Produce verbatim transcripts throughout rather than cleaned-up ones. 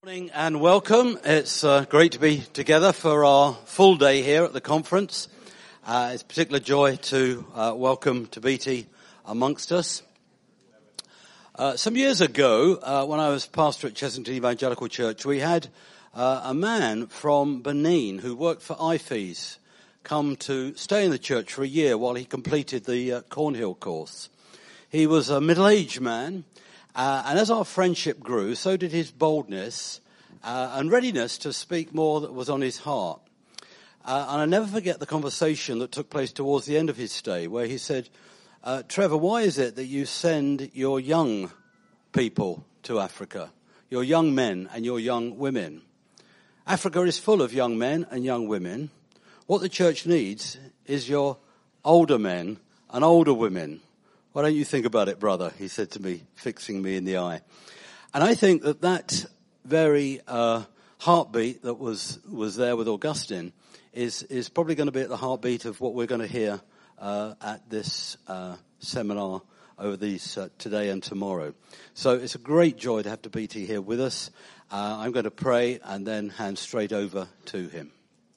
Morning and welcome. It's uh, great to be together for our full day here at the conference. Uh, it's a particular joy to uh, welcome Tabiti amongst us. Uh, some years ago, uh, when I was pastor at Chessington Evangelical Church, we had uh, a man from Benin who worked for I F E S come to stay in the church for a year while he completed the uh, Cornhill course. He was a middle-aged man. Uh, and as our friendship grew, so did his boldness uh, and readiness to speak more that was on his heart. Uh, and I never forget the conversation that took place towards the end of his stay, where he said, uh, Trevor, why is it that you send your young people to Africa, your young men and your young women? Africa is full of young men and young women. What the church needs is your older men and older women. Why don't you think about it, brother? He said to me, fixing me in the eye. And I think that that very uh, heartbeat that was was there with Augustine is is probably going to be at the heartbeat of what we're going to hear uh, at this uh, seminar over these uh, today and tomorrow. So it's a great joy to have Tabiti here with us. Uh, I'm going to pray and then hand straight over to him.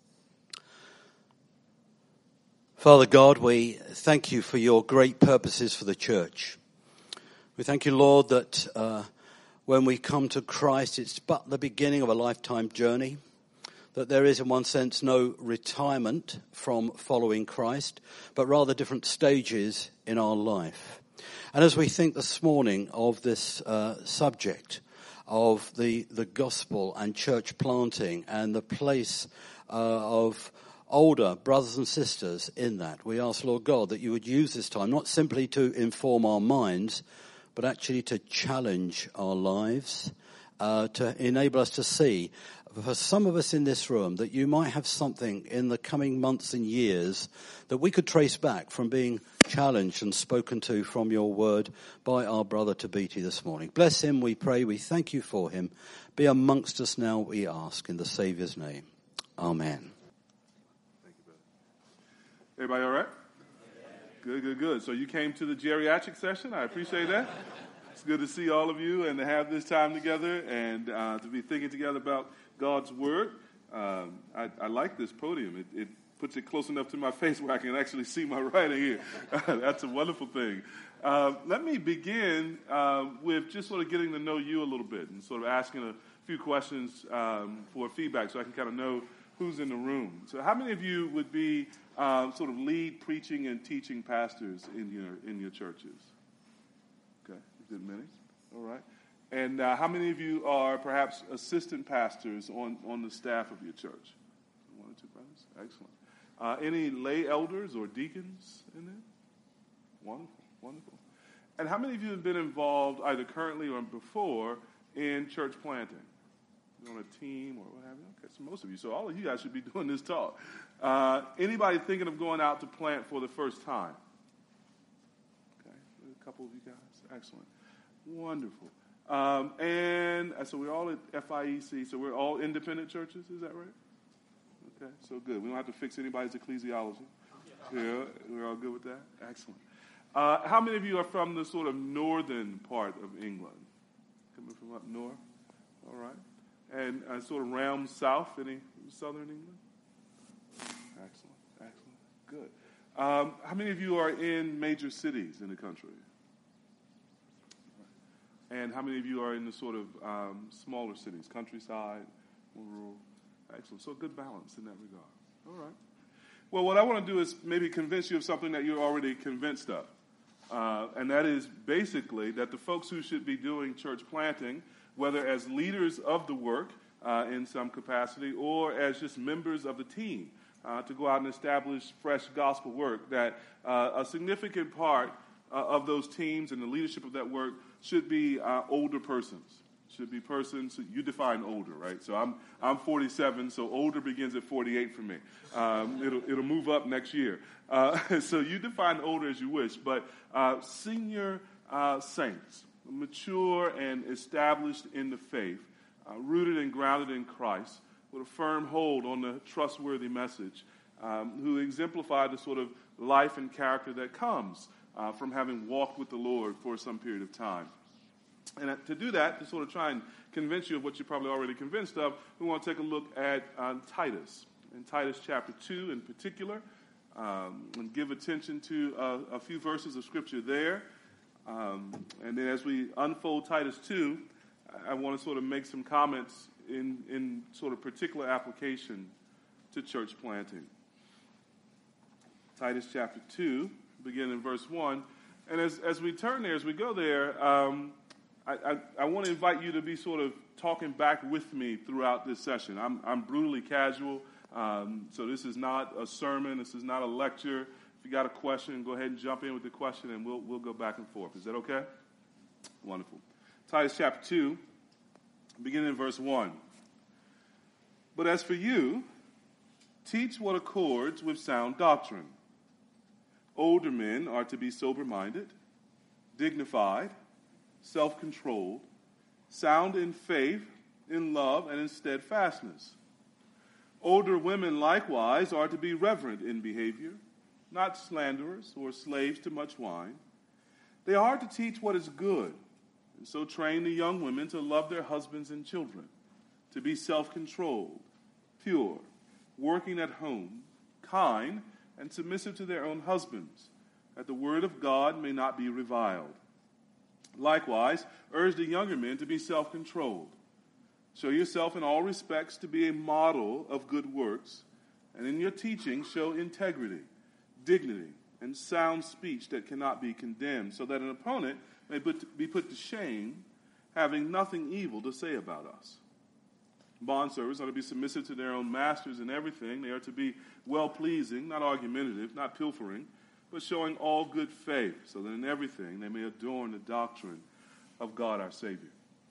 Father God, we thank you for your great purposes for the church. We thank you, Lord, that uh, when we come to Christ, it's but the beginning of a lifetime journey, that there is in one sense no retirement from following Christ, but rather different stages in our life. And as we think this morning of this uh, subject of the, the gospel and church planting and the place uh, of older brothers and sisters in that, we ask, Lord God, that you would use this time not simply to inform our minds, but actually to challenge our lives, uh, to enable us to see, for some of us in this room, that you might have something in the coming months and years that we could trace back from being challenged and spoken to from your word by our brother Tabiti this morning. Bless him, we pray. We thank you for him. Be amongst us now, we ask, in the Saviour's name. Amen. Everybody all right? Good, good, good. So you came to the geriatric session. I appreciate that. It's good to see all of you and to have this time together and uh, to be thinking together about God's Word. Um, I, I like this podium. It, it puts it close enough to my face where I can actually see my writing here. That's a wonderful thing. Uh, let me begin uh, with just sort of getting to know you a little bit and sort of asking a few questions um, for feedback so I can kind of know who's in the room. So how many of you would be um, sort of lead preaching and teaching pastors in your in your churches? Okay, a good many. All right. And uh, how many of you are perhaps assistant pastors on, on the staff of your church? One or two brothers? Excellent. Uh, any lay elders or deacons in there? Wonderful, wonderful. And how many of you have been involved either currently or before in church planting? On a team or what have you? Okay, so most of you. So all of you guys should be doing this talk. Uh, anybody thinking of going out to plant for the first time? Okay, a couple of you guys. Excellent. Wonderful. Um, and so we're all at F I E C, so we're all independent churches, is that right? Okay, so good. We don't have to fix anybody's ecclesiology. Yeah, we're all good with that? Excellent. Uh, how many of you are from the sort of northern part of England? Coming from up north? All right. And uh, sort of round south, any southern England? Excellent, excellent, good. Um, how many of you are in major cities in the country? And how many of you are in the sort of um, smaller cities, countryside, rural? Excellent, so good balance in that regard. All right. Well, what I want to do is maybe convince you of something that you're already convinced of. Uh, and that is basically that the folks who should be doing church planting, whether as leaders of the work uh, in some capacity or as just members of the team uh, to go out and establish fresh gospel work, that uh, a significant part uh, of those teams and the leadership of that work should be uh, older persons. Should be persons, you define older, right? So I'm I'm forty-seven, so older begins at forty-eight for me. Um, it'll it'll move up next year. Uh, so you define older as you wish, but uh, senior uh, saints, mature and established in the faith, uh, rooted and grounded in Christ, with a firm hold on the trustworthy message, um, who exemplify the sort of life and character that comes uh, from having walked with the Lord for some period of time. And to do that, to sort of try and convince you of what you're probably already convinced of, we want to take a look at uh, Titus, in Titus chapter two in particular, um, and give attention to uh, a few verses of Scripture there. Um, and then as we unfold Titus two, I want to sort of make some comments in, in sort of particular application to church planting. Titus chapter two, beginning in verse one. And as, as we turn there, as we go there, um, I, I, I want to invite you to be sort of talking back with me throughout this session. I'm, I'm brutally casual, um, so this is not a sermon. This is not a lecture. If you got a question, go ahead and jump in with the question, and we'll we'll go back and forth. Is that okay? Wonderful. Titus chapter two, beginning in verse one. But as for you, teach what accords with sound doctrine. Older men are to be sober-minded, dignified, self-controlled, sound in faith, in love, and in steadfastness. Older women likewise are to be reverent in behavior, not slanderers or slaves to much wine. They are to teach what is good, and so train the young women to love their husbands and children, to be self-controlled, pure, working at home, kind, and submissive to their own husbands, that the word of God may not be reviled. Likewise, urge the younger men to be self-controlled. Show yourself in all respects to be a model of good works, and in your teaching show integrity, dignity, and sound speech that cannot be condemned, so that an opponent may be put to shame, having nothing evil to say about us. Bondservants are to be submissive to their own masters in everything. They are to be well-pleasing, not argumentative, not pilfering, but showing all good faith, so that in everything they may adorn the doctrine of God our Savior.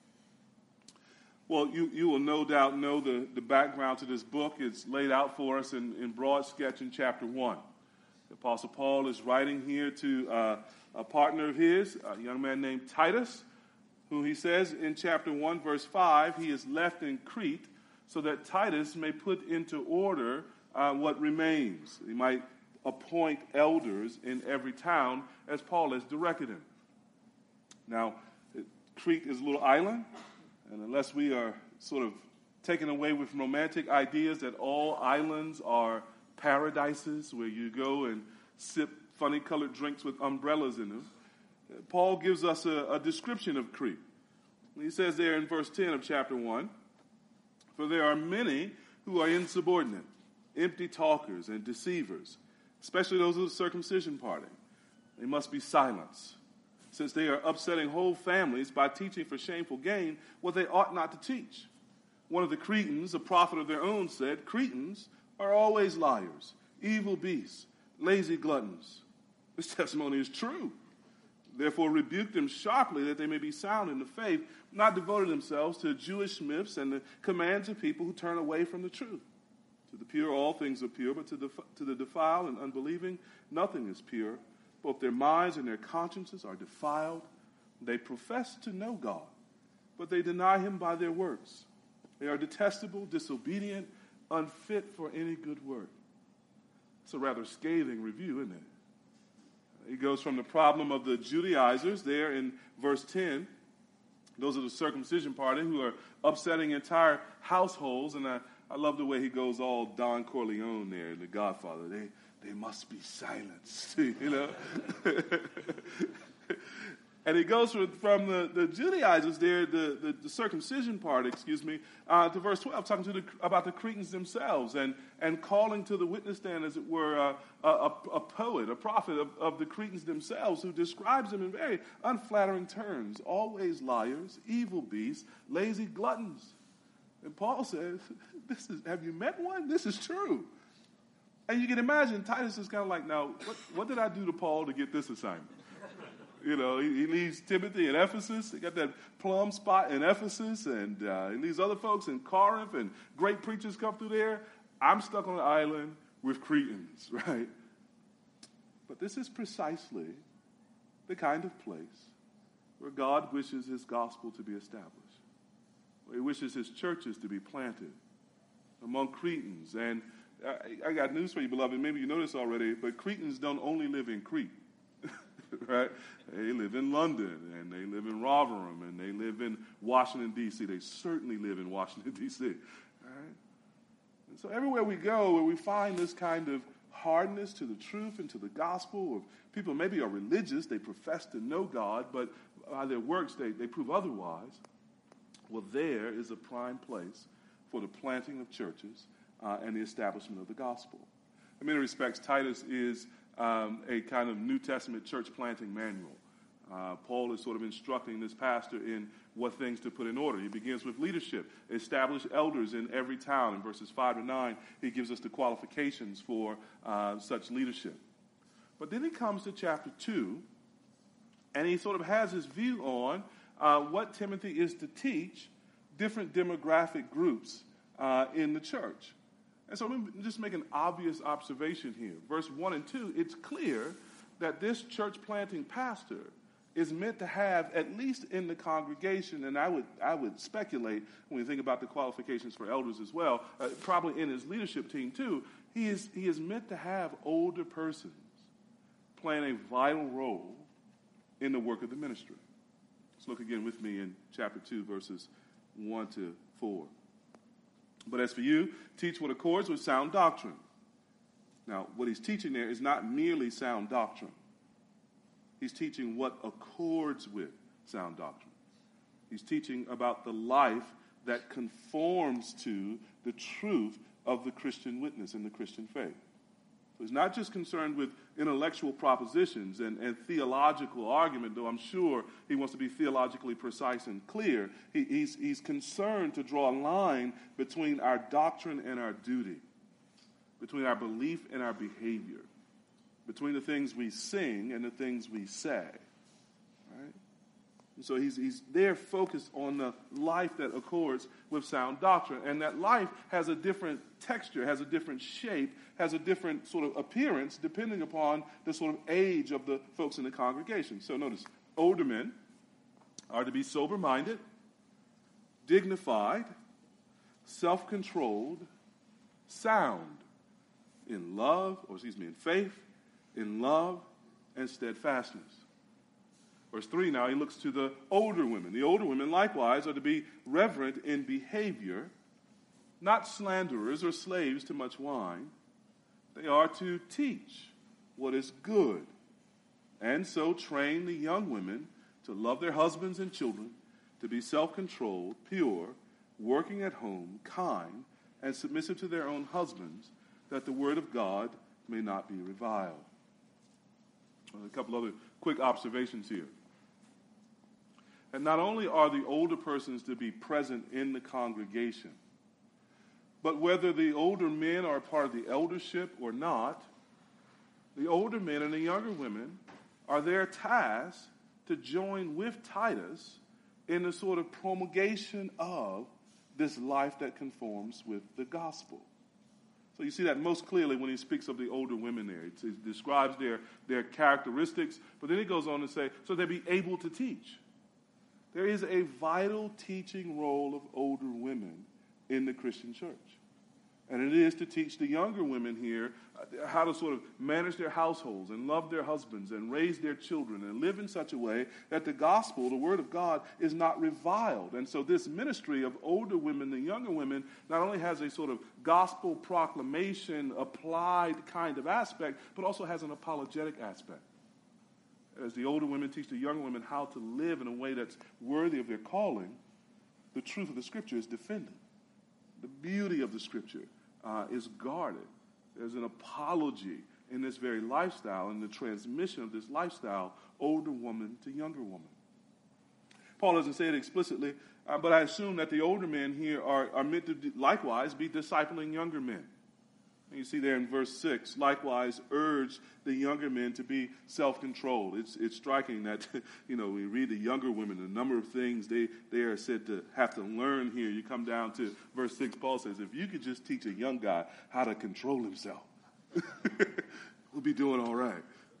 Well, you, you will no doubt know the, the background to this book. It's laid out for us in, in broad sketch in chapter one. The Apostle Paul is writing here to uh, a partner of his, a young man named Titus, who he says in chapter one, verse five, he is left in Crete so that Titus may put into order uh, what remains. He might appoint elders in every town as Paul has directed him. Now, Crete is a little island, and unless we are sort of taken away with romantic ideas that all islands are paradises where you go and sip funny colored drinks with umbrellas in them, Paul gives us a, a description of Crete. He says there in verse ten of chapter one, for there are many who are insubordinate, empty talkers and deceivers, especially those of the circumcision party. They must be silenced, since they are upsetting whole families by teaching for shameful gain what they ought not to teach. One of the Cretans, a prophet of their own, said, Cretans are always liars, evil beasts, lazy gluttons. This testimony is true. Therefore rebuke them sharply that they may be sound in the faith, not devoting themselves to Jewish myths and the commands of people who turn away from the truth. To the pure all things are pure, but to the, to the defiled and unbelieving nothing is pure. Both their minds and their consciences are defiled. They profess to know God, but they deny him by their works. They are detestable, disobedient, unfit for any good work. It's a rather scathing review, isn't it? He goes from the problem of the Judaizers there in verse ten. Those are the circumcision party who are upsetting entire households. And I, I love the way he goes all Don Corleone there in The Godfather. They they must be silenced, you know. And he goes from, from the, the Judaizers there, the, the, the circumcision part, excuse me, uh, to verse twelve, talking to the, about the Cretans themselves and, and calling to the witness stand, as it were, uh, a, a poet, a prophet of, of the Cretans themselves, who describes them in very unflattering terms, always liars, evil beasts, lazy gluttons. And Paul says, "This is, have you met one? This is true." And you can imagine Titus is kind of like, now, what, what did I do to Paul to get this assignment? You know, he, he leaves Timothy in Ephesus. He got that plum spot in Ephesus, and uh, he leaves other folks in Corinth, and great preachers come through there. I'm stuck on an island with Cretans, right? But this is precisely the kind of place where God wishes his gospel to be established, where he wishes his churches to be planted among Cretans. And I, I got news for you, beloved. Maybe you know this already, but Cretans don't only live in Crete. right? They live in London, and they live in Rotherham, and they live in Washington, D C They certainly live in Washington, D C Right? And so everywhere we go, where we find this kind of hardness to the truth and to the gospel, or people maybe are religious, they profess to know God, but by their works they, they prove otherwise, well, there is a prime place for the planting of churches uh, and the establishment of the gospel. In many respects, Titus is um, a kind of New Testament church planting manual. Uh, Paul is sort of instructing this pastor in what things to put in order. He begins with leadership. Establish elders in every town. In verses five to nine, he gives us the qualifications for uh, such leadership. But then he comes to chapter two, and he sort of has his view on uh, what Timothy is to teach different demographic groups uh, in the church. And so let me just make an obvious observation here. Verse one and two, it's clear that this church planting pastor is meant to have, at least in the congregation, and I would I would speculate when we think about the qualifications for elders as well, uh, probably in his leadership team too, he is he is meant to have older persons playing a vital role in the work of the ministry. Let's look again with me in chapter two, verses one to four. But as for you, teach what accords with sound doctrine. Now, what he's teaching there is not merely sound doctrine. He's teaching what accords with sound doctrine. He's teaching about the life that conforms to the truth of the Christian witness and the Christian faith. So he's not just concerned with intellectual propositions and, and theological argument, though I'm sure he wants to be theologically precise and clear. He, he's, he's concerned to draw a line between our doctrine and our duty, between our belief and our behavior, between the things we sing and the things we say. Right? And so he's, he's there focused on the life that accords with sound doctrine. And that life has a different texture, has a different shape, has a different sort of appearance depending upon the sort of age of the folks in the congregation. So notice, older men are to be sober-minded, dignified, self-controlled, sound in love, or excuse me, in faith, in love, and steadfastness. Verse three now, he looks to the older women. The older women, likewise, are to be reverent in behavior, not slanderers or slaves to much wine. They are to teach what is good, and so train the young women to love their husbands and children, to be self-controlled, pure, working at home, kind, and submissive to their own husbands, that the word of God may not be reviled. A couple other quick observations here. And not only are the older persons to be present in the congregation, but whether the older men are part of the eldership or not, the older men and the younger women are their task to join with Titus in the sort of promulgation of this life that conforms with the gospel. So you see that most clearly when he speaks of the older women there. He describes their, their characteristics, but then he goes on to say, so they be able to teach. There is a vital teaching role of older women in the Christian church. And it is to teach the younger women here how to sort of manage their households and love their husbands and raise their children and live in such a way that the gospel, the word of God, is not reviled. And so this ministry of older women and younger women not only has a sort of gospel proclamation applied kind of aspect, but also has an apologetic aspect. As the older women teach the younger women how to live in a way that's worthy of their calling, the truth of the Scripture is defended. The beauty of the Scripture uh, is guarded. There's an apology in this very lifestyle and the transmission of this lifestyle, older woman to younger woman. Paul doesn't say it explicitly, uh, but I assume that the older men here are, are meant to likewise be discipling younger men. And you see there in verse six, likewise urge the younger men to be self-controlled. It's it's striking that, you know, we read the younger women, the number of things they, they are said to have to learn here. You come down to verse six, Paul says, if you could just teach a young guy how to control himself, we'll be doing all right.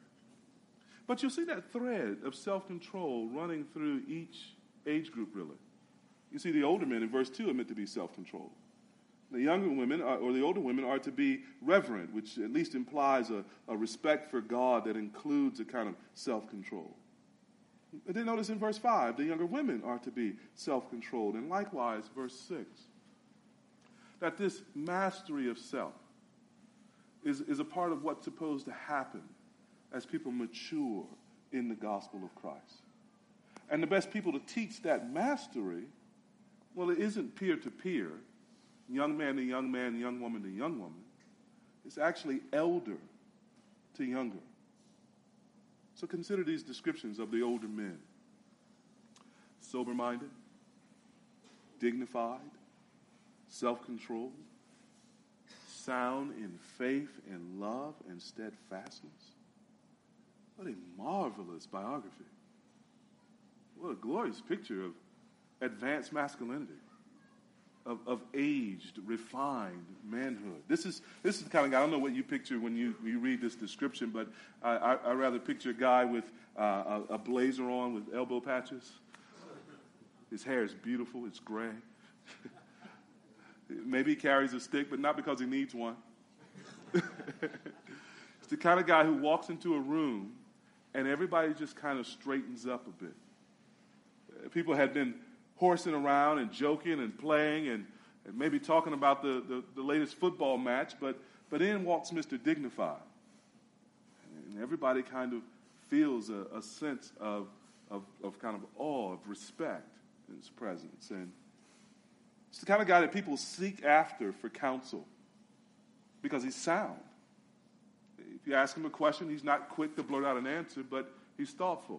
But you'll see that thread of self-control running through each age group, really. You see the older men in verse two are meant to be self-controlled. The younger women, are, or the older women, are to be reverent, which at least implies a, a respect for God that includes a kind of self-control. But then notice in verse five, the younger women are to be self-controlled. And likewise, verse six, that this mastery of self is, is a part of what's supposed to happen as people mature in the gospel of Christ. And the best people to teach that mastery, well, it isn't peer-to-peer, young man to young man, young woman to young woman. It's actually elder to younger. So consider these descriptions of the older men. Sober-minded, dignified, self-controlled, sound in faith and love and steadfastness. What a marvelous biography. What a glorious picture of advanced masculinity, of, of aged, refined manhood. This is this is the kind of guy, I don't know what you picture when you, you read this description, but I, I, I rather picture a guy with uh, a, a blazer on with elbow patches. His hair is beautiful, it's gray. Maybe he carries a stick, but not because he needs one. It's the kind of guy who walks into a room and everybody just kind of straightens up a bit. People had been horsing around and joking and playing and, and maybe talking about the, the, the latest football match, but, but in walks Mister Dignified. And everybody kind of feels a, a sense of, of, of kind of awe, of respect in his presence. And it's the kind of guy that people seek after for counsel because he's sound. If you ask him a question, he's not quick to blurt out an answer, but he's thoughtful.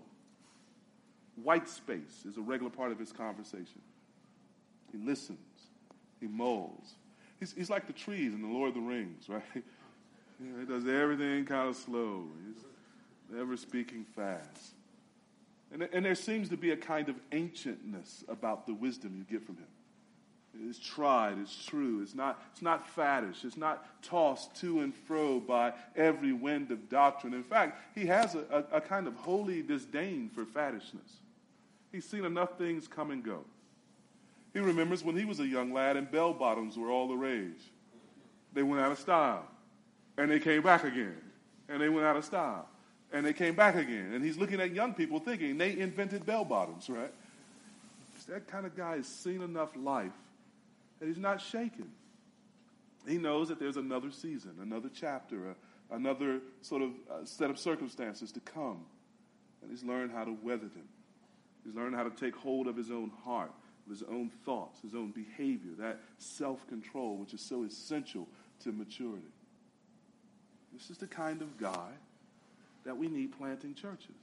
White space is a regular part of his conversation. He listens. He mulls. He's, he's like the trees in The Lord of the Rings, right? You know, he does everything kind of slow. He's never speaking fast. And, and there seems to be a kind of ancientness about the wisdom you get from him. It's tried, it's true, it's not, it's not faddish, it's not tossed to and fro by every wind of doctrine. In fact, he has a, a, a kind of holy disdain for faddishness. He's seen enough things come and go. He remembers when he was a young lad and bell-bottoms were all the rage. They went out of style, and they came back again, and they went out of style, and they came back again. And he's looking at young people thinking they invented bell-bottoms, right? That kind of guy has seen enough life that he's not shaken. He knows that there's another season, another chapter, a, another sort of uh, set of circumstances to come. And he's learned how to weather them. He's learned how to take hold of his own heart, his own thoughts, his own behavior, that self-control which is so essential to maturity. This is the kind of guy that we need planting churches.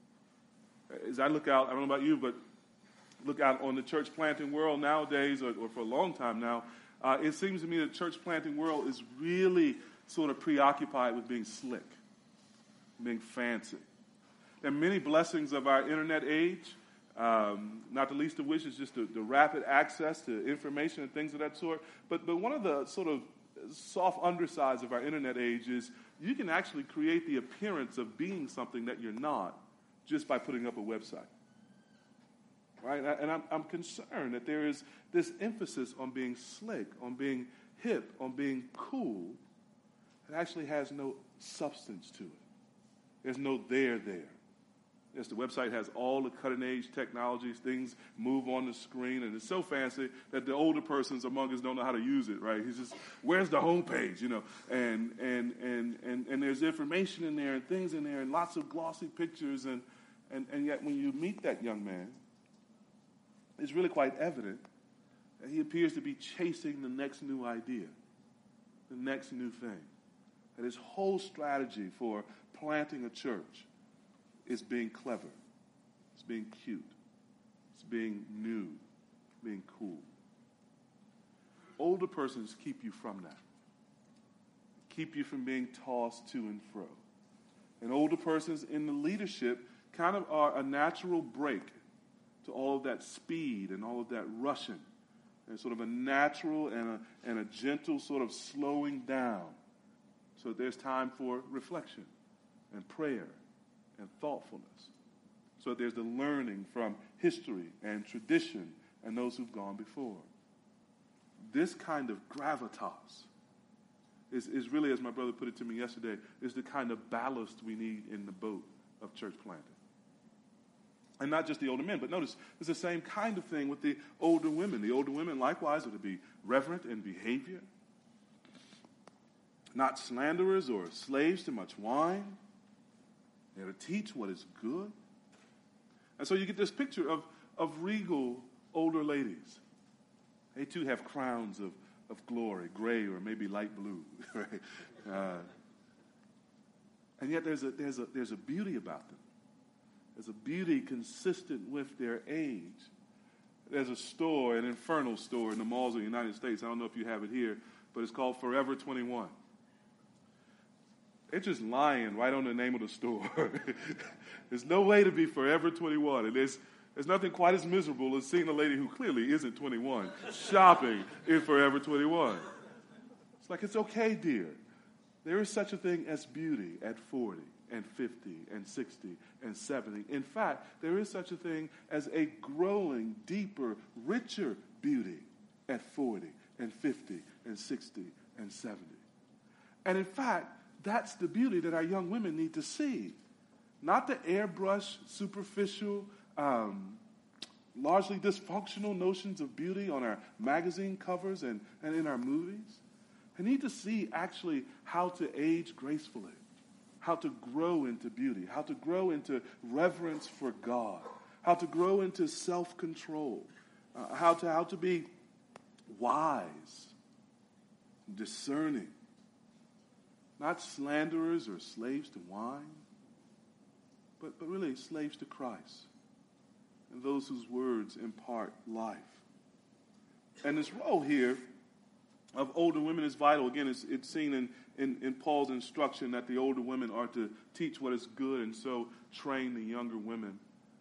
As I look out, I don't know about you, but look out on the church planting world nowadays, or, or for a long time now, uh, it seems to me that the church planting world is really sort of preoccupied with being slick, being fancy. There are many blessings of our internet age, um, not the least of which is just the, the rapid access to information and things of that sort. But, but one of the sort of soft undersides of our internet age is you can actually create the appearance of being something that you're not just by putting up a website. Right? And I'm, I'm concerned that there is this emphasis on being slick, on being hip, on being cool, that actually has no substance to it. There's no there there. Yes, the website has all the cutting-edge technologies. Things move on the screen, and it's so fancy that the older persons among us don't know how to use it, right? He's just, where's the homepage, you know? And, and, and, and, and there's information in there and things in there and lots of glossy pictures, and, and, and yet when you meet that young man, it's really quite evident that he appears to be chasing the next new idea, the next new thing. That his whole strategy for planting a church is being clever. It's being cute. It's being new, being cool. Older persons keep you from that. Keep you from being tossed to and fro. And older persons in the leadership kind of are a natural break to all of that speed and all of that rushing. And sort of a natural and a, and a gentle sort of slowing down so that there's time for reflection and prayer and thoughtfulness. So that there's the learning from history and tradition and those who've gone before. this kind of gravitas is, is really, as my brother put it to me yesterday, is the kind of ballast we need in the boat of church planting. And not just the older men, but notice it's the same kind of thing with the older women. The older women likewise are to be reverent in behavior, not slanderers or slaves to much wine. They're to teach what is good. And so you get this picture of, of regal older ladies. They too have crowns of, of glory, gray or maybe light blue. Right? Uh, and yet there's a, there's, a, there's a beauty about them. There's a beauty consistent with their age. There's a store, an infernal store in the malls of the United States. I don't know if you have it here, but it's called Forever twenty-one. They're just lying right on the name of the store. There's no way to be Forever twenty-one. And there's, there's nothing quite as miserable as seeing a lady who clearly isn't twenty-one shopping in Forever twenty-one. It's like, it's okay, dear. There is such a thing as beauty at forty and fifty and sixty and seventy. In fact, there is such a thing as a growing, deeper, richer beauty at forty and fifty and sixty and seventy. And in fact, that's the beauty that our young women need to see. Not the airbrush, superficial, um, largely dysfunctional notions of beauty on our magazine covers and, and in our movies. They need to see actually how to age gracefully, how to grow into beauty, how to grow into reverence for God, how to grow into self-control, uh, how to how to be wise, discerning, not slanderers or slaves to wine, but, but really slaves to Christ and those whose words impart life. And this role here of older women is vital. Again, it's, it's seen in, in, in Paul's instruction that the older women are to teach what is good and so train the younger women.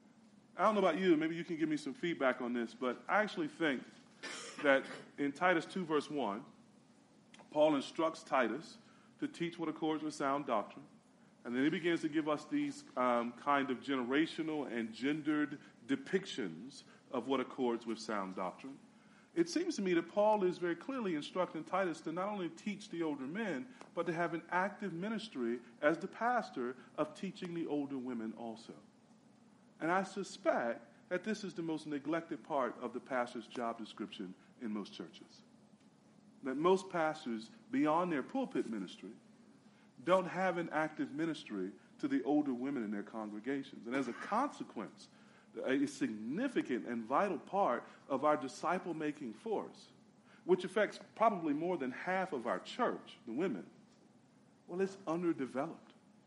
I don't know about you, maybe you can give me some feedback on this, but I actually think that in Titus two verse one, Paul instructs Titus to teach what accords with sound doctrine. And then he begins to give us these um, kind of generational and gendered depictions of what accords with sound doctrine. It seems to me that Paul is very clearly instructing Titus to not only teach the older men, but to have an active ministry as the pastor of teaching the older women also. And I suspect that this is the most neglected part of the pastor's job description in most churches. That most pastors, beyond their pulpit ministry, don't have an active ministry to the older women in their congregations. And as a consequence, a significant and vital part of our disciple-making force, which affects probably more than half of our church, the women, well, it's underdeveloped.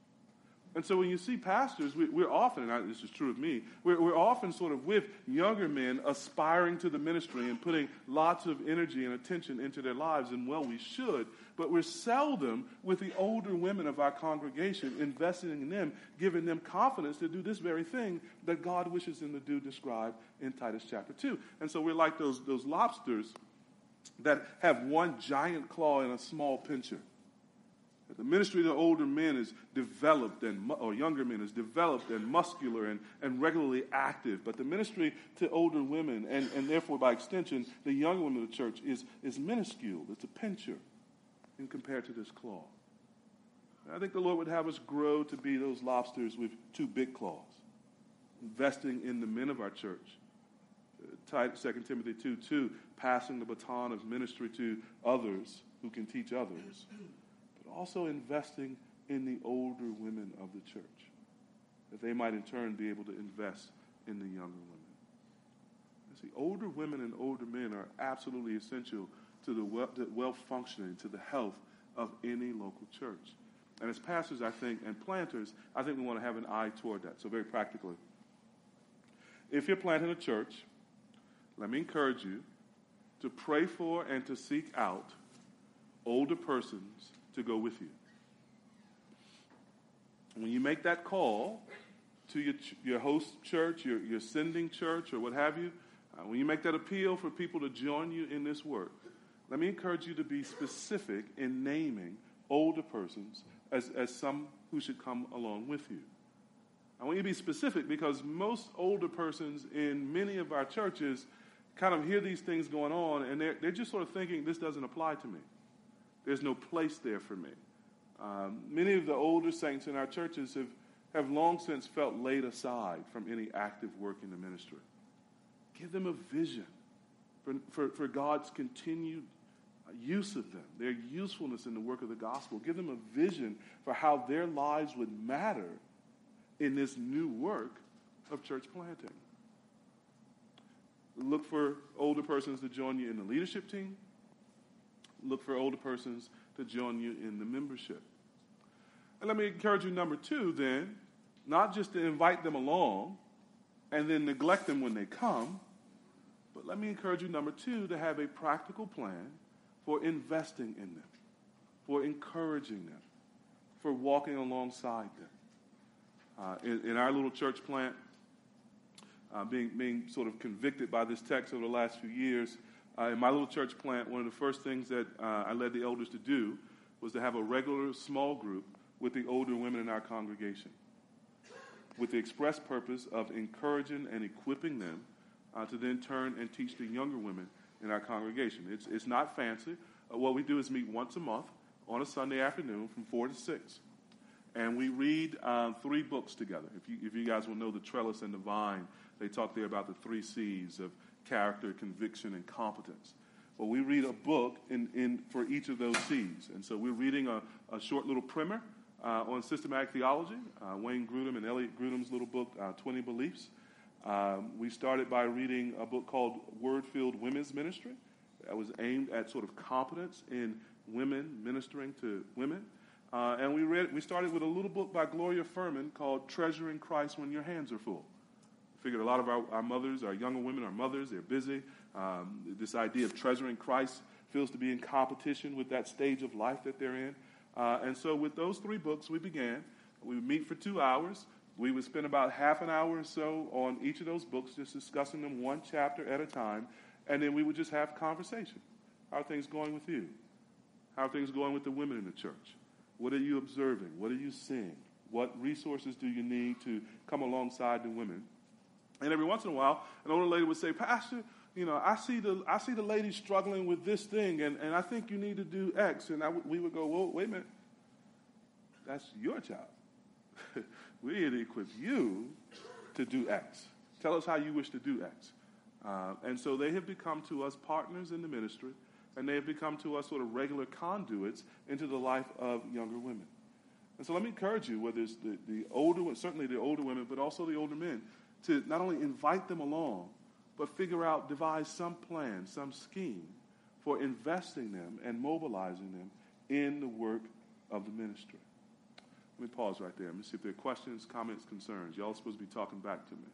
And so when you see pastors, we, we're often, and I, this is true of me, we're, we're often sort of with younger men aspiring to the ministry and putting lots of energy and attention into their lives, and well, we should, but we're seldom with the older women of our congregation, investing in them, giving them confidence to do this very thing that God wishes them to do, described in Titus chapter two. And so we're like those, those lobsters that have one giant claw and a small pincher. The ministry of the older men is developed, and or younger men is developed and muscular and, and regularly active. But the ministry to older women, and, and therefore by extension, the younger women of the church, is, is minuscule. It's a pincher in compared to this claw. And I think the Lord would have us grow to be those lobsters with two big claws, investing in the men of our church. Uh, Second Timothy two two, passing the baton of ministry to others who can teach others. Also investing in the older women of the church, that they might in turn be able to invest in the younger women. You see, older women and older men are absolutely essential to the well, to well-functioning, to the health of any local church. And as pastors, I think, and planters, I think we want to have an eye toward that. So very practically, if you're planting a church, let me encourage you to pray for and to seek out older persons to go with you. When you make that call to your your host church, your, your sending church, or what have you, uh, when you make that appeal for people to join you in this work, let me encourage you to be specific in naming older persons as, as some who should come along with you. I want you to be specific because most older persons in many of our churches kind of hear these things going on, and they're, they're just sort of thinking, this doesn't apply to me. There's no place there for me. Um, many of the older saints in our churches have, have long since felt laid aside from any active work in the ministry. Give them a vision for, for, for God's continued use of them, their usefulness in the work of the gospel. Give them a vision for how their lives would matter in this new work of church planting. Look for older persons to join you in the leadership team. Look for older persons to join you in the membership. And let me encourage you, number two, then, not just to invite them along and then neglect them when they come, but let me encourage you, number two, to have a practical plan for investing in them, for encouraging them, for walking alongside them. Uh, in, in our little church plant, uh, being, being sort of convicted by this text over the last few years, uh, in my little church plant, one of the first things that uh, I led the elders to do was to have a regular small group with the older women in our congregation, with the express purpose of encouraging and equipping them uh, to then turn and teach the younger women in our congregation. It's, it's not fancy. Uh, what we do is meet once a month on a Sunday afternoon from four to six. And we read uh, three books together. If you, if you guys will know The Trellis and the Vine, they talk there about the three C's of character, conviction, and competence. Well, we read a book in, in for each of those C's. And so we're reading a, a short little primer uh, on systematic theology, uh, Wayne Grudem and Elliot Grudem's little book, uh, twenty Beliefs. Um, we started by reading a book called Word-Filled Women's Ministry that was aimed at sort of competence in women ministering to women. Uh, and we read. We started with a little book by Gloria Furman called Treasuring Christ When Your Hands Are Full. I figured a lot of our, our mothers, our younger women, our mothers, they're busy. Um, this idea of treasuring Christ feels to be in competition with that stage of life that they're in. Uh, and so with those three books, we began. We would meet for two hours. We would spend about half an hour or so on each of those books, just discussing them one chapter at a time. And then we would just have conversation. How are things going with you? How are things going with the women in the church? What are you observing? What are you seeing? What resources do you need to come alongside the women? And every once in a while, an older lady would say, Pastor, you know, I see the I see the lady struggling with this thing, and, and I think you need to do X. And I w- we would go, well, wait a minute. That's your job. We're here to equip you to do X. Tell us how you wish to do X. Uh, and so they have become to us partners in the ministry, and they have become to us sort of regular conduits into the life of younger women. And so let me encourage you, whether it's the, the older, certainly the older women, but also the older men, to not only invite them along, but figure out, devise some plan, some scheme for investing them and mobilizing them in the work of the ministry. Let me pause right there. Let me see if there are questions, comments, concerns. Y'all are supposed to be talking back to me.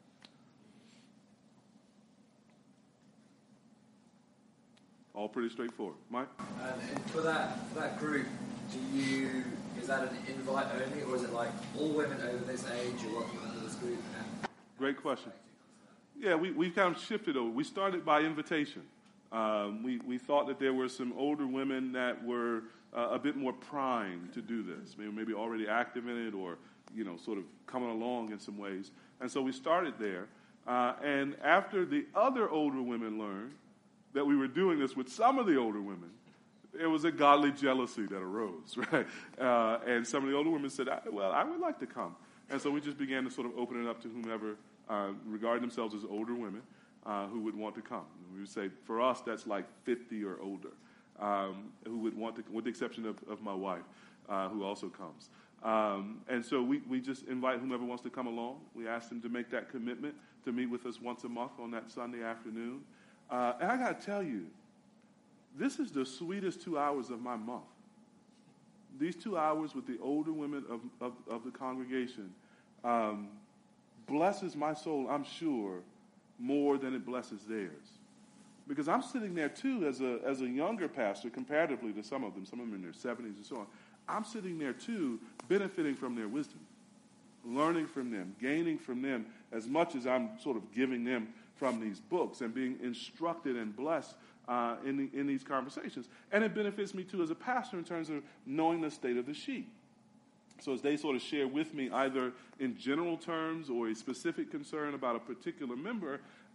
All pretty straightforward. Mike? And for that for that group, do you is that an invite only, or is it like all women over this age are welcome into this group? And Great question. Yeah, we we kind of shifted over. We started by invitation. Um, we we thought that there were some older women that were uh, a bit more primed to do this, maybe maybe already active in it, or you know, sort of coming along in some ways. And so we started there. Uh, and after the other older women learned that we were doing this with some of the older women, there was a godly jealousy that arose, right? Uh, and some of the older women said, well, I would like to come. And so we just began to sort of open it up to whomever uh, regarded themselves as older women uh, who would want to come. And we would say, for us, that's like fifty or older, um, who would want to, with the exception of, of my wife, uh, who also comes. Um, and so we, we just invite whomever wants to come along. We ask them to make that commitment to meet with us once a month on that Sunday afternoon. Uh, and I got to tell you, this is the sweetest two hours of my month. These two hours with the older women of, of, of the congregation um, blesses my soul, I'm sure, more than it blesses theirs. Because I'm sitting there, too, as a as a younger pastor, comparatively to some of them, some of them in their seventies and so on. I'm sitting there, too, benefiting from their wisdom, learning from them, gaining from them as much as I'm sort of giving them from these books and being instructed and blessed uh, in, the, in these conversations. And it benefits me, too, as a pastor in terms of knowing the state of the sheep. So as they sort of share with me either in general terms or a specific concern about a particular member,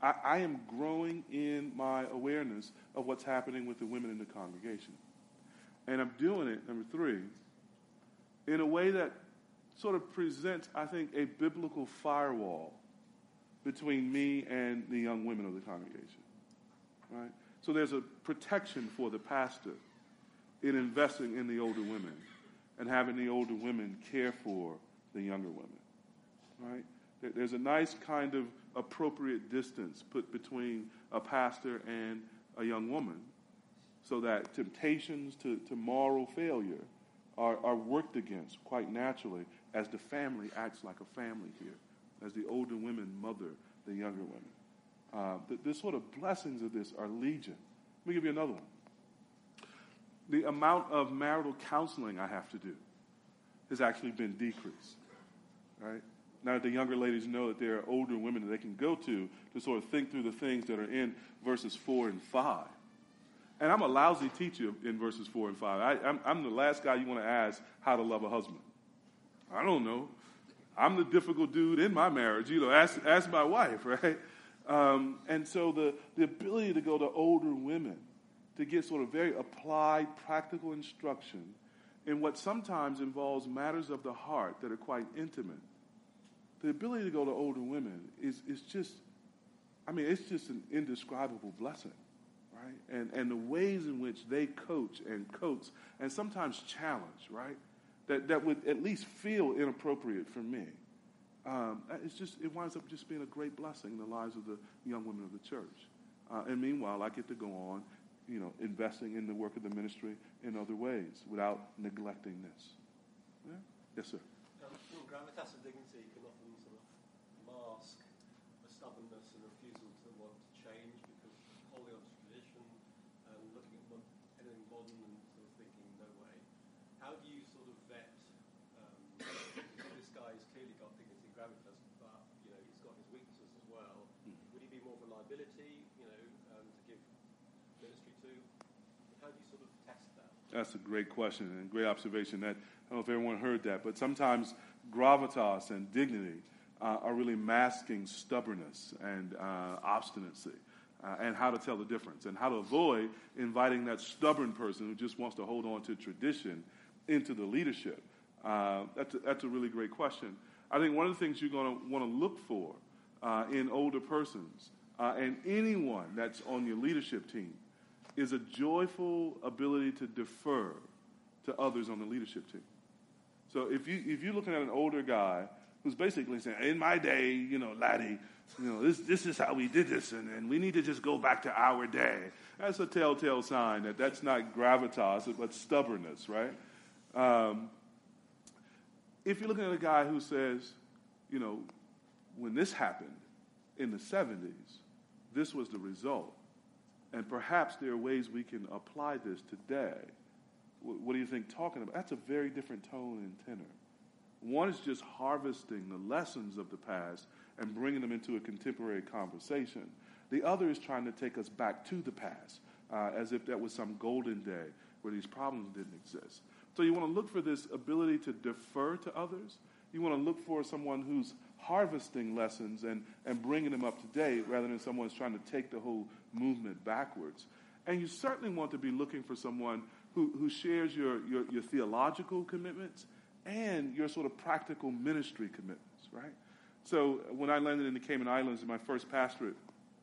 I, I am growing in my awareness of what's happening with the women in the congregation. And I'm doing it, number three, in a way that sort of presents, I think, a biblical firewall between me and the young women of the congregation, right? So there's a protection for the pastor in investing in the older women and having the older women care for the younger women, right? There's a nice kind of appropriate distance put between a pastor and a young woman so that temptations to, to moral failure are, are worked against quite naturally as the family acts like a family here, as the older women mother the younger women. Uh, the, the sort of blessings of this are legion. Let me give you another one. The amount of marital counseling I have to do has actually been decreased, right? Now that the younger ladies know that there are older women that they can go to to sort of think through the things that are in verses four and five. And I'm a lousy teacher in verses four and five. I, I'm, I'm the last guy you want to ask how to love a husband. I don't know. I'm the difficult dude in my marriage. You know, ask, ask my wife, right? Um, and so the, the ability to go to older women to get sort of very applied, practical instruction in what sometimes involves matters of the heart that are quite intimate. The ability to go to older women is, is just, I mean, it's just an indescribable blessing, right? And, and the ways in which they coach and coach and sometimes challenge, right? That, that would at least feel inappropriate for me. Um, it's just, it winds up just being a great blessing in the lives of the young women of the church. Uh, and meanwhile, I get to go on, you know, investing in the work of the ministry in other ways without neglecting this. Yeah? Yes, sir. Um, gravitas and dignity can often sort of mask a stubbornness and refusal to want to change because holding on to tradition and looking at mon- anything modern and sort of thinking no way. How do you sort of vet? Um, this guy's clearly got dignity and gravitas, but you know he's got his weaknesses as well. Mm. Would he be more of a liability, you know, um, to give ministry to? How do you sort of test that? That's a great question and great observation. That I don't know if everyone heard that, but sometimes gravitas and dignity uh, are really masking stubbornness and uh, obstinacy, uh, and how to tell the difference, and how to avoid inviting that stubborn person who just wants to hold on to tradition into the leadership. Uh, that's, a, that's a really great question. I think one of the things you're going to want to look for uh, in older persons uh, and anyone that's on your leadership team is a joyful ability to defer to others on the leadership team. So if you if you're looking at an older guy who's basically saying, in my day, you know, laddie, you know, this this is how we did this, and, and we need to just go back to our day. That's a telltale sign that that's not gravitas, but stubbornness, right? Um, if you're looking at a guy who says, you know, when this happened in the seventies, this was the result, and perhaps there are ways we can apply this today. What do you think talking about? That's a very different tone and tenor. One is just harvesting the lessons of the past and bringing them into a contemporary conversation. The other is trying to take us back to the past, uh, as if that was some golden day where these problems didn't exist. So you want to look for this ability to defer to others. You want to look for someone who's harvesting lessons and, and bringing them up to date rather than someone who's trying to take the whole movement backwards. And you certainly want to be looking for someone who, who shares your, your, your theological commitments and your sort of practical ministry commitments, right? So when I landed in the Cayman Islands in my first pastorate,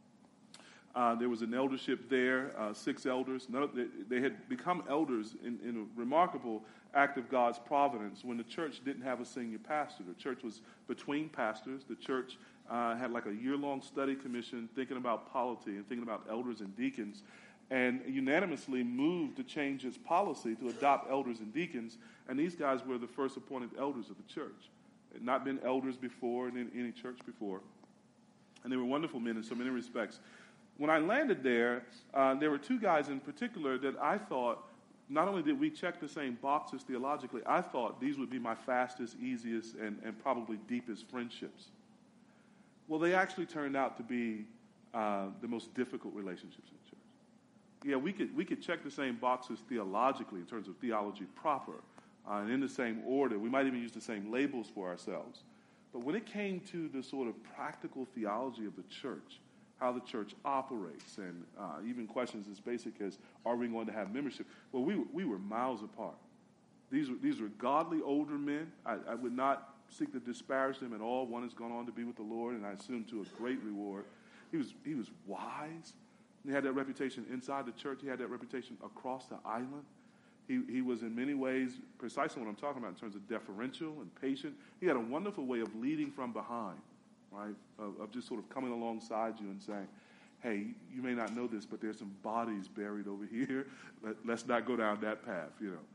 uh, there was an eldership there, uh, six elders. None of, they, they had become elders in, in a remarkable act of God's providence when the church didn't have a senior pastor. The church was between pastors. The church uh, had like a year-long study commission thinking about polity and thinking about elders and deacons, and unanimously moved to change its policy to adopt elders and deacons, and these guys were the first appointed elders of the church. Had not been elders before in any church before, and they were wonderful men in so many respects. When I landed there, uh, there were two guys in particular that I thought, not only did we check the same boxes theologically, I thought these would be my fastest, easiest, and, and probably deepest friendships. Well, they actually turned out to be uh, the most difficult relationships in the church. Yeah, we could we could check the same boxes theologically in terms of theology proper, uh, and in the same order. We might even use the same labels for ourselves. But when it came to the sort of practical theology of the church, how the church operates, and uh, even questions as basic as, are we going to have membership? Well, we, we were miles apart. These were, these were godly older men. I, I would not seek to disparage them at all. One has gone on to be with the Lord, and I assume to a great reward. He was, he was wise. He had that reputation inside the church. He had that reputation across the island. He, he was in many ways precisely what I'm talking about in terms of deferential and patient. He had a wonderful way of leading from behind, right, of, of just sort of coming alongside you and saying, hey, you may not know this, but there's some bodies buried over here. Let, let's not go down that path, you know.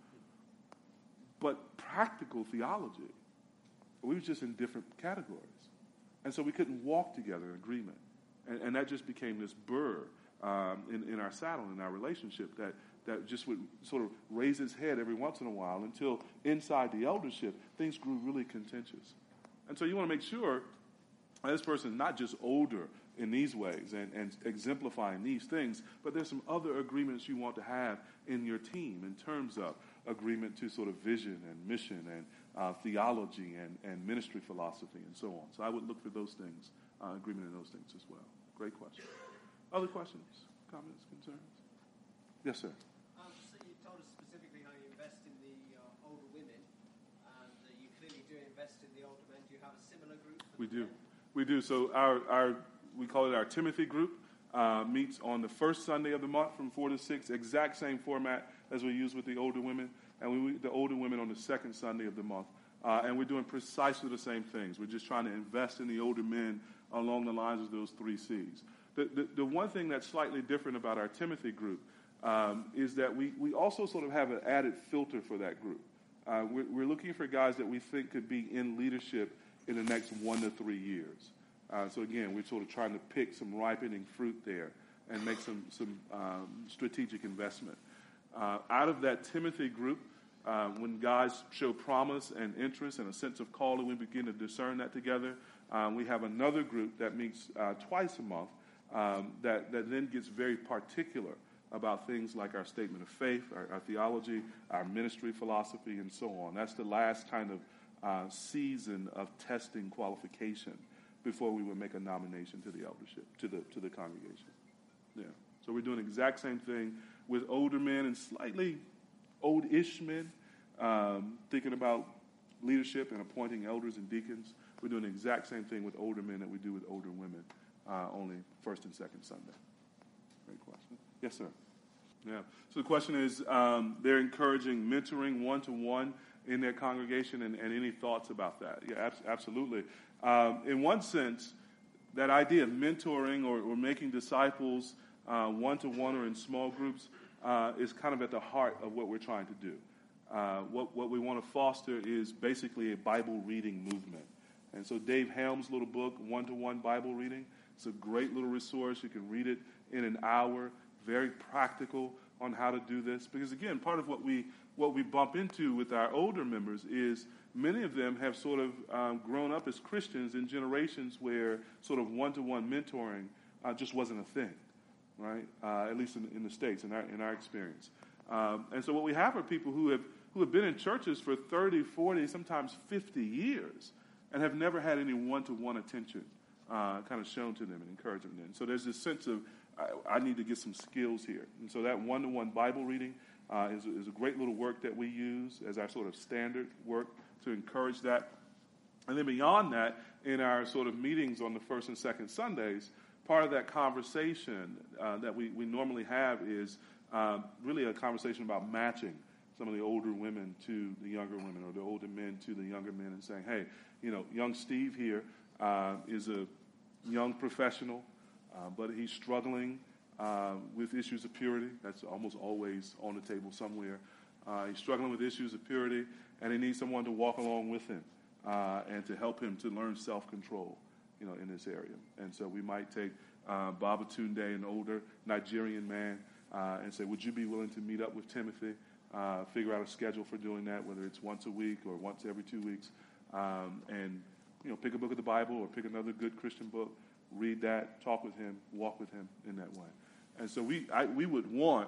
But practical theology, we were just in different categories. And so we couldn't walk together in agreement. And, and that just became this burr um, in, in our saddle, in our relationship, that, that just would sort of raise its head every once in a while until inside the eldership, things grew really contentious. And so you want to make sure this person is not just older in these ways and, and exemplifying these things, but there's some other agreements you want to have in your team in terms of agreement to sort of vision and mission and uh, theology and, and ministry philosophy and so on. So I would look for those things, uh, agreement in those things as well. Great question. Other questions, comments, concerns? Yes, sir. Um, so you told us specifically how you invest in the uh, older women, and uh, you clearly do invest in the older men. Do you have a similar group? We do. We do. So our, our we call it our Timothy group, uh, meets on the first Sunday of the month from four to six, exact same format as we use with the older women, and we the older women on the second Sunday of the month. Uh, and we're doing precisely the same things. We're just trying to invest in the older men along the lines of those three C's. The, the, the one thing that's slightly different about our Timothy group um, is that we, we also sort of have an added filter for that group. Uh, we're, we're looking for guys that we think could be in leadership in the next one to three years. Uh, so again, we're sort of trying to pick some ripening fruit there and make some, some um, strategic investment. Uh, out of that Timothy group, uh, when guys show promise and interest and a sense of calling, we begin to discern that together. Um, we have another group that meets uh, twice a month um, that, that then gets very particular about things like our statement of faith, our, our theology, our ministry philosophy, and so on. That's the last kind of uh, season of testing qualification before we would make a nomination to the eldership, to the to the congregation. Yeah. So we're doing the exact same thing with older men and slightly old-ish men, um, thinking about leadership and appointing elders and deacons. We're doing the exact same thing with older men that we do with older women, uh, only first and second Sunday. Great question. Yes, sir. Yeah. So the question is, um, they're encouraging mentoring one-to-one in their congregation, and, and any thoughts about that? Yeah, ab- absolutely. Um, in one sense, that idea of mentoring or, or making disciples uh, one-to-one or in small groups uh, is kind of at the heart of what we're trying to do. Uh, what, what we want to foster is basically a Bible reading movement. And so Dave Helms' little book, One-to-One Bible Reading, it's a great little resource. You can read it in an hour, very practical on how to do this. Because, again, part of what we what we bump into with our older members is many of them have sort of um, grown up as Christians in generations where sort of one-to-one mentoring uh, just wasn't a thing, right? Uh, at least in, in the States, in our in our experience. Um, and so what we have are people who have who have been in churches for thirty, forty, sometimes fifty years and have never had any one-to-one attention uh, kind of shown to them and encouragement. And so there's this sense of, I, I need to get some skills here. And so that one-to-one Bible reading uh, is, is a great little work that we use as our sort of standard work to encourage that. And then beyond that, in our sort of meetings on the first and second Sundays, part of that conversation uh, that we, we normally have is uh, really a conversation about matching some of the older women to the younger women, or the older men to the younger men, and saying, hey, you know, young Steve here uh, is a young professional, uh, but he's struggling uh, with issues of purity. That's almost always on the table somewhere. Uh, he's struggling with issues of purity, and he needs someone to walk along with him uh, and to help him to learn self-control, you know, in this area. And so we might take uh, Babatunde, an older Nigerian man, uh, and say, would you be willing to meet up with Timothy? Uh, figure out a schedule for doing that, whether it's once a week or once every two weeks, um, and you know, pick a book of the Bible or pick another good Christian book, read that, talk with him, walk with him in that way. And so we I, we would want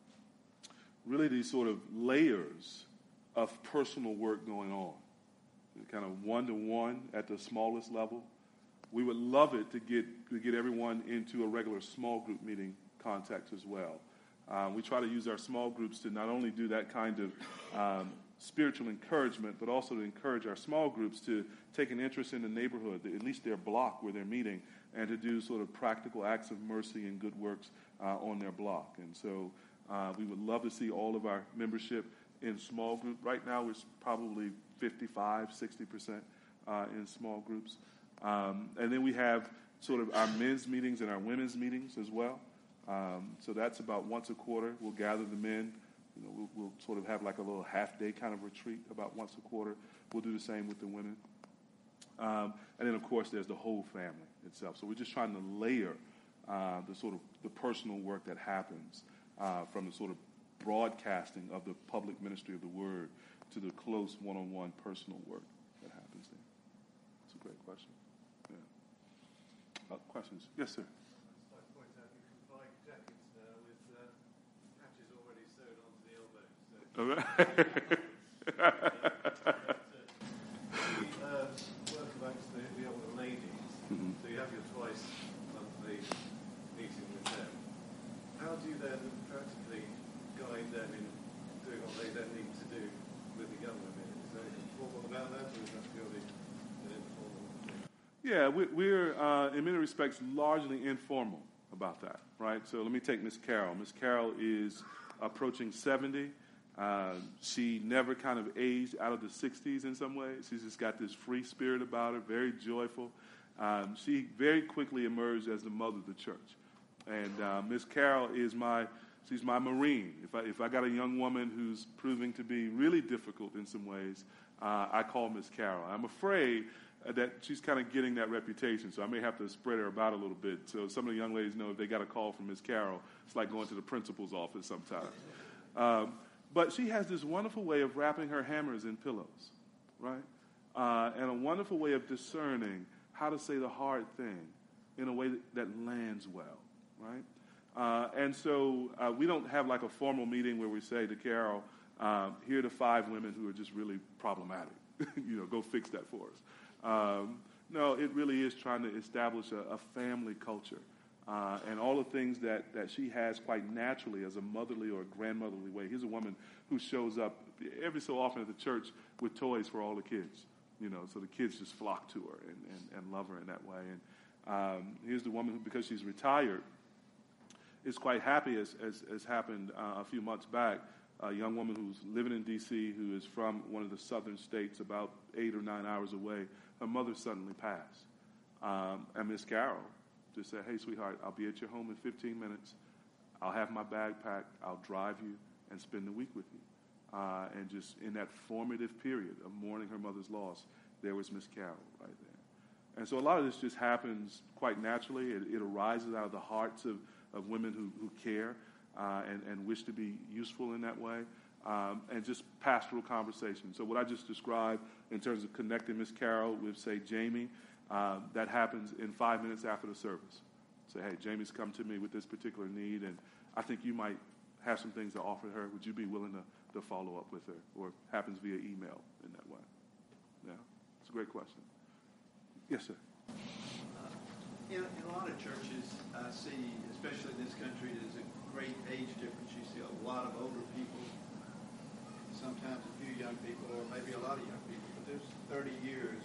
really these sort of layers of personal work going on, kind of one-to-one at the smallest level, we would love it to get to get everyone into a regular small group meeting context as well. Um, we try to use our small groups to not only do that kind of um, spiritual encouragement, but also to encourage our small groups to take an interest in the neighborhood, at least their block where they're meeting, and to do sort of practical acts of mercy and good works uh, on their block. And so uh, we would love to see all of our membership in small group. Right now it's probably fifty-five, sixty percent uh, in small groups. Um, and then we have sort of our men's meetings and our women's meetings as well. Um, so that's about once a quarter. We'll gather the men. You know, we'll, we'll sort of have like a little half-day kind of retreat about once a quarter. We'll do the same with the women. Um, and then, of course, there's the whole family itself. So we're just trying to layer uh, the sort of the personal work that happens uh, from the sort of broadcasting of the public ministry of the word to the close one-on-one personal work that happens there. That's a great question. Yeah. Uh, questions? Yes, sir. All right. we uh, work amongst the, the older ladies, mm-hmm. so you have your twice monthly meeting with them. How do you then practically guide them in doing what they then need to do with the young women? Is there anything formal about that, or is that purely an informal thing? Yeah, we, we're, uh, in many respects, largely informal about that, right? So let me take Miss Carol. Miss Carol is approaching seventy. Uh, she never kind of aged out of the sixties in some ways. She's just got this free spirit about her, very joyful. Um, she very quickly emerged as the mother of the church. And uh, Miss Carol is my, she's my Marine. If I, if I got a young woman who's proving to be really difficult in some ways, uh, I call Miss Carol. I'm afraid that she's kind of getting that reputation, so I may have to spread her about a little bit. So some of the young ladies know if they got a call from Miss Carol, it's like going to the principal's office sometimes. Um, But she has this wonderful way of wrapping her hammers in pillows, right? Uh, and a wonderful way of discerning how to say the hard thing in a way that, that lands well, right? Uh, and so uh, we don't have like a formal meeting where we say to Carol, um, here are the five women who are just really problematic. you know, go fix that for us. Um, no, it really is trying to establish a, a family culture. Uh, and all the things that, that she has quite naturally as a motherly or a grandmotherly way. Here's a woman who shows up every so often at the church with toys for all the kids, you know, so the kids just flock to her and, and, and love her in that way. And um, here's the woman who, because she's retired, is quite happy, as, as, as happened uh, a few months back, a young woman who's living in D C who is from one of the southern states about eight or nine hours away. Her mother suddenly passed. Um, and Miss Carol just said, hey, sweetheart, I'll be at your home in fifteen minutes. I'll have my bag packed. I'll drive you and spend the week with you. Uh, and just in that formative period of mourning her mother's loss, there was Miss Carol right there. And so a lot of this just happens quite naturally. It, it arises out of the hearts of, of women who, who care uh, and, and wish to be useful in that way, um, and just pastoral conversation. So what I just described in terms of connecting Miss Carol with, say, Jamie, Uh, that happens in five minutes after the service. Say, hey, Jamie's come to me with this particular need, and I think you might have some things to offer her. Would you be willing to, to follow up with her? Or it happens via email in that way. Yeah, it's a great question. Yes, sir. Uh, in, in a lot of churches, I see, especially in this country, there's a great age difference. You see a lot of older people, sometimes a few young people, or maybe a lot of young people, but there's thirty years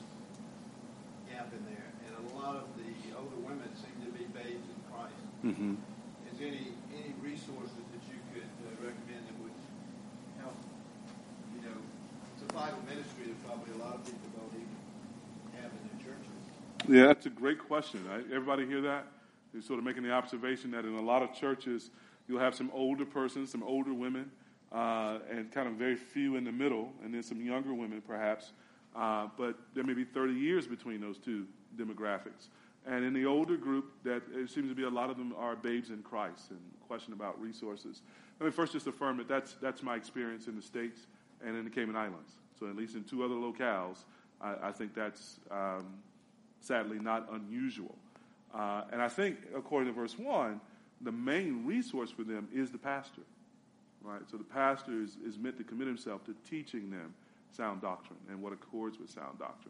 gap in there, and a lot of the older women seem to be babes in Christ. Mm-hmm. Is there any any resources that you could uh, recommend that would help? You know, it's a Bible ministry that probably a lot of people don't even have in their churches. Yeah, that's a great question. Right? Everybody hear that? You're sort of making the observation that in a lot of churches, you'll have some older persons, some older women, uh, and kind of very few in the middle, and then some younger women perhaps. Uh, but there may be thirty years between those two demographics. And in the older group, that it seems to be a lot of them are babes in Christ, and question about resources. Let me first just affirm that that's, that's my experience in the States and in the Cayman Islands. So at least in two other locales, I, I think that's um, sadly not unusual. Uh, and I think, according to verse one, the main resource for them is the pastor. Right? So the pastor is, is meant to commit himself to teaching them sound doctrine and what accords with sound doctrine.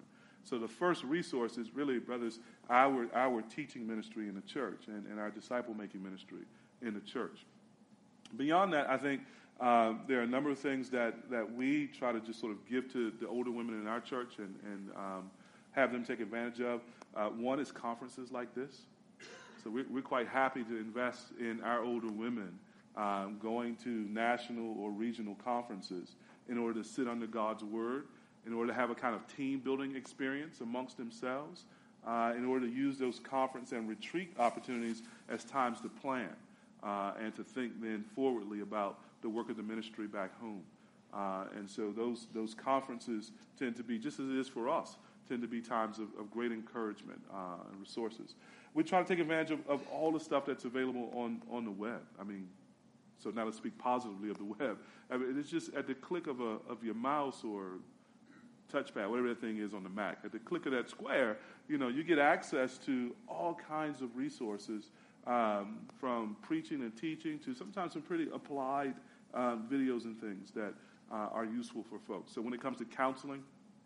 So the first resource is really, brothers, our our teaching ministry in the church and, and our disciple-making ministry in the church. Beyond that, I think uh, there are a number of things that, that we try to just sort of give to the older women in our church and, and um, have them take advantage of. Uh, one is conferences like this. So we're, we're quite happy to invest in our older women um, going to national or regional conferences in order to sit under God's word, in order to have a kind of team-building experience amongst themselves, uh, in order to use those conference and retreat opportunities as times to plan uh, and to think then forwardly about the work of the ministry back home. Uh, and so those those conferences tend to be, just as it is for us, tend to be times of, of great encouragement uh, and resources. We try to take advantage of, of all the stuff that's available on, on the web. I mean, so now to speak positively of the web, I mean, it's just at the click of a of your mouse or touchpad, whatever that thing is on the Mac. At the click of that square, you know, you get access to all kinds of resources, um, from preaching and teaching to sometimes some pretty applied um, videos and things that uh, are useful for folks. So when it comes to counseling,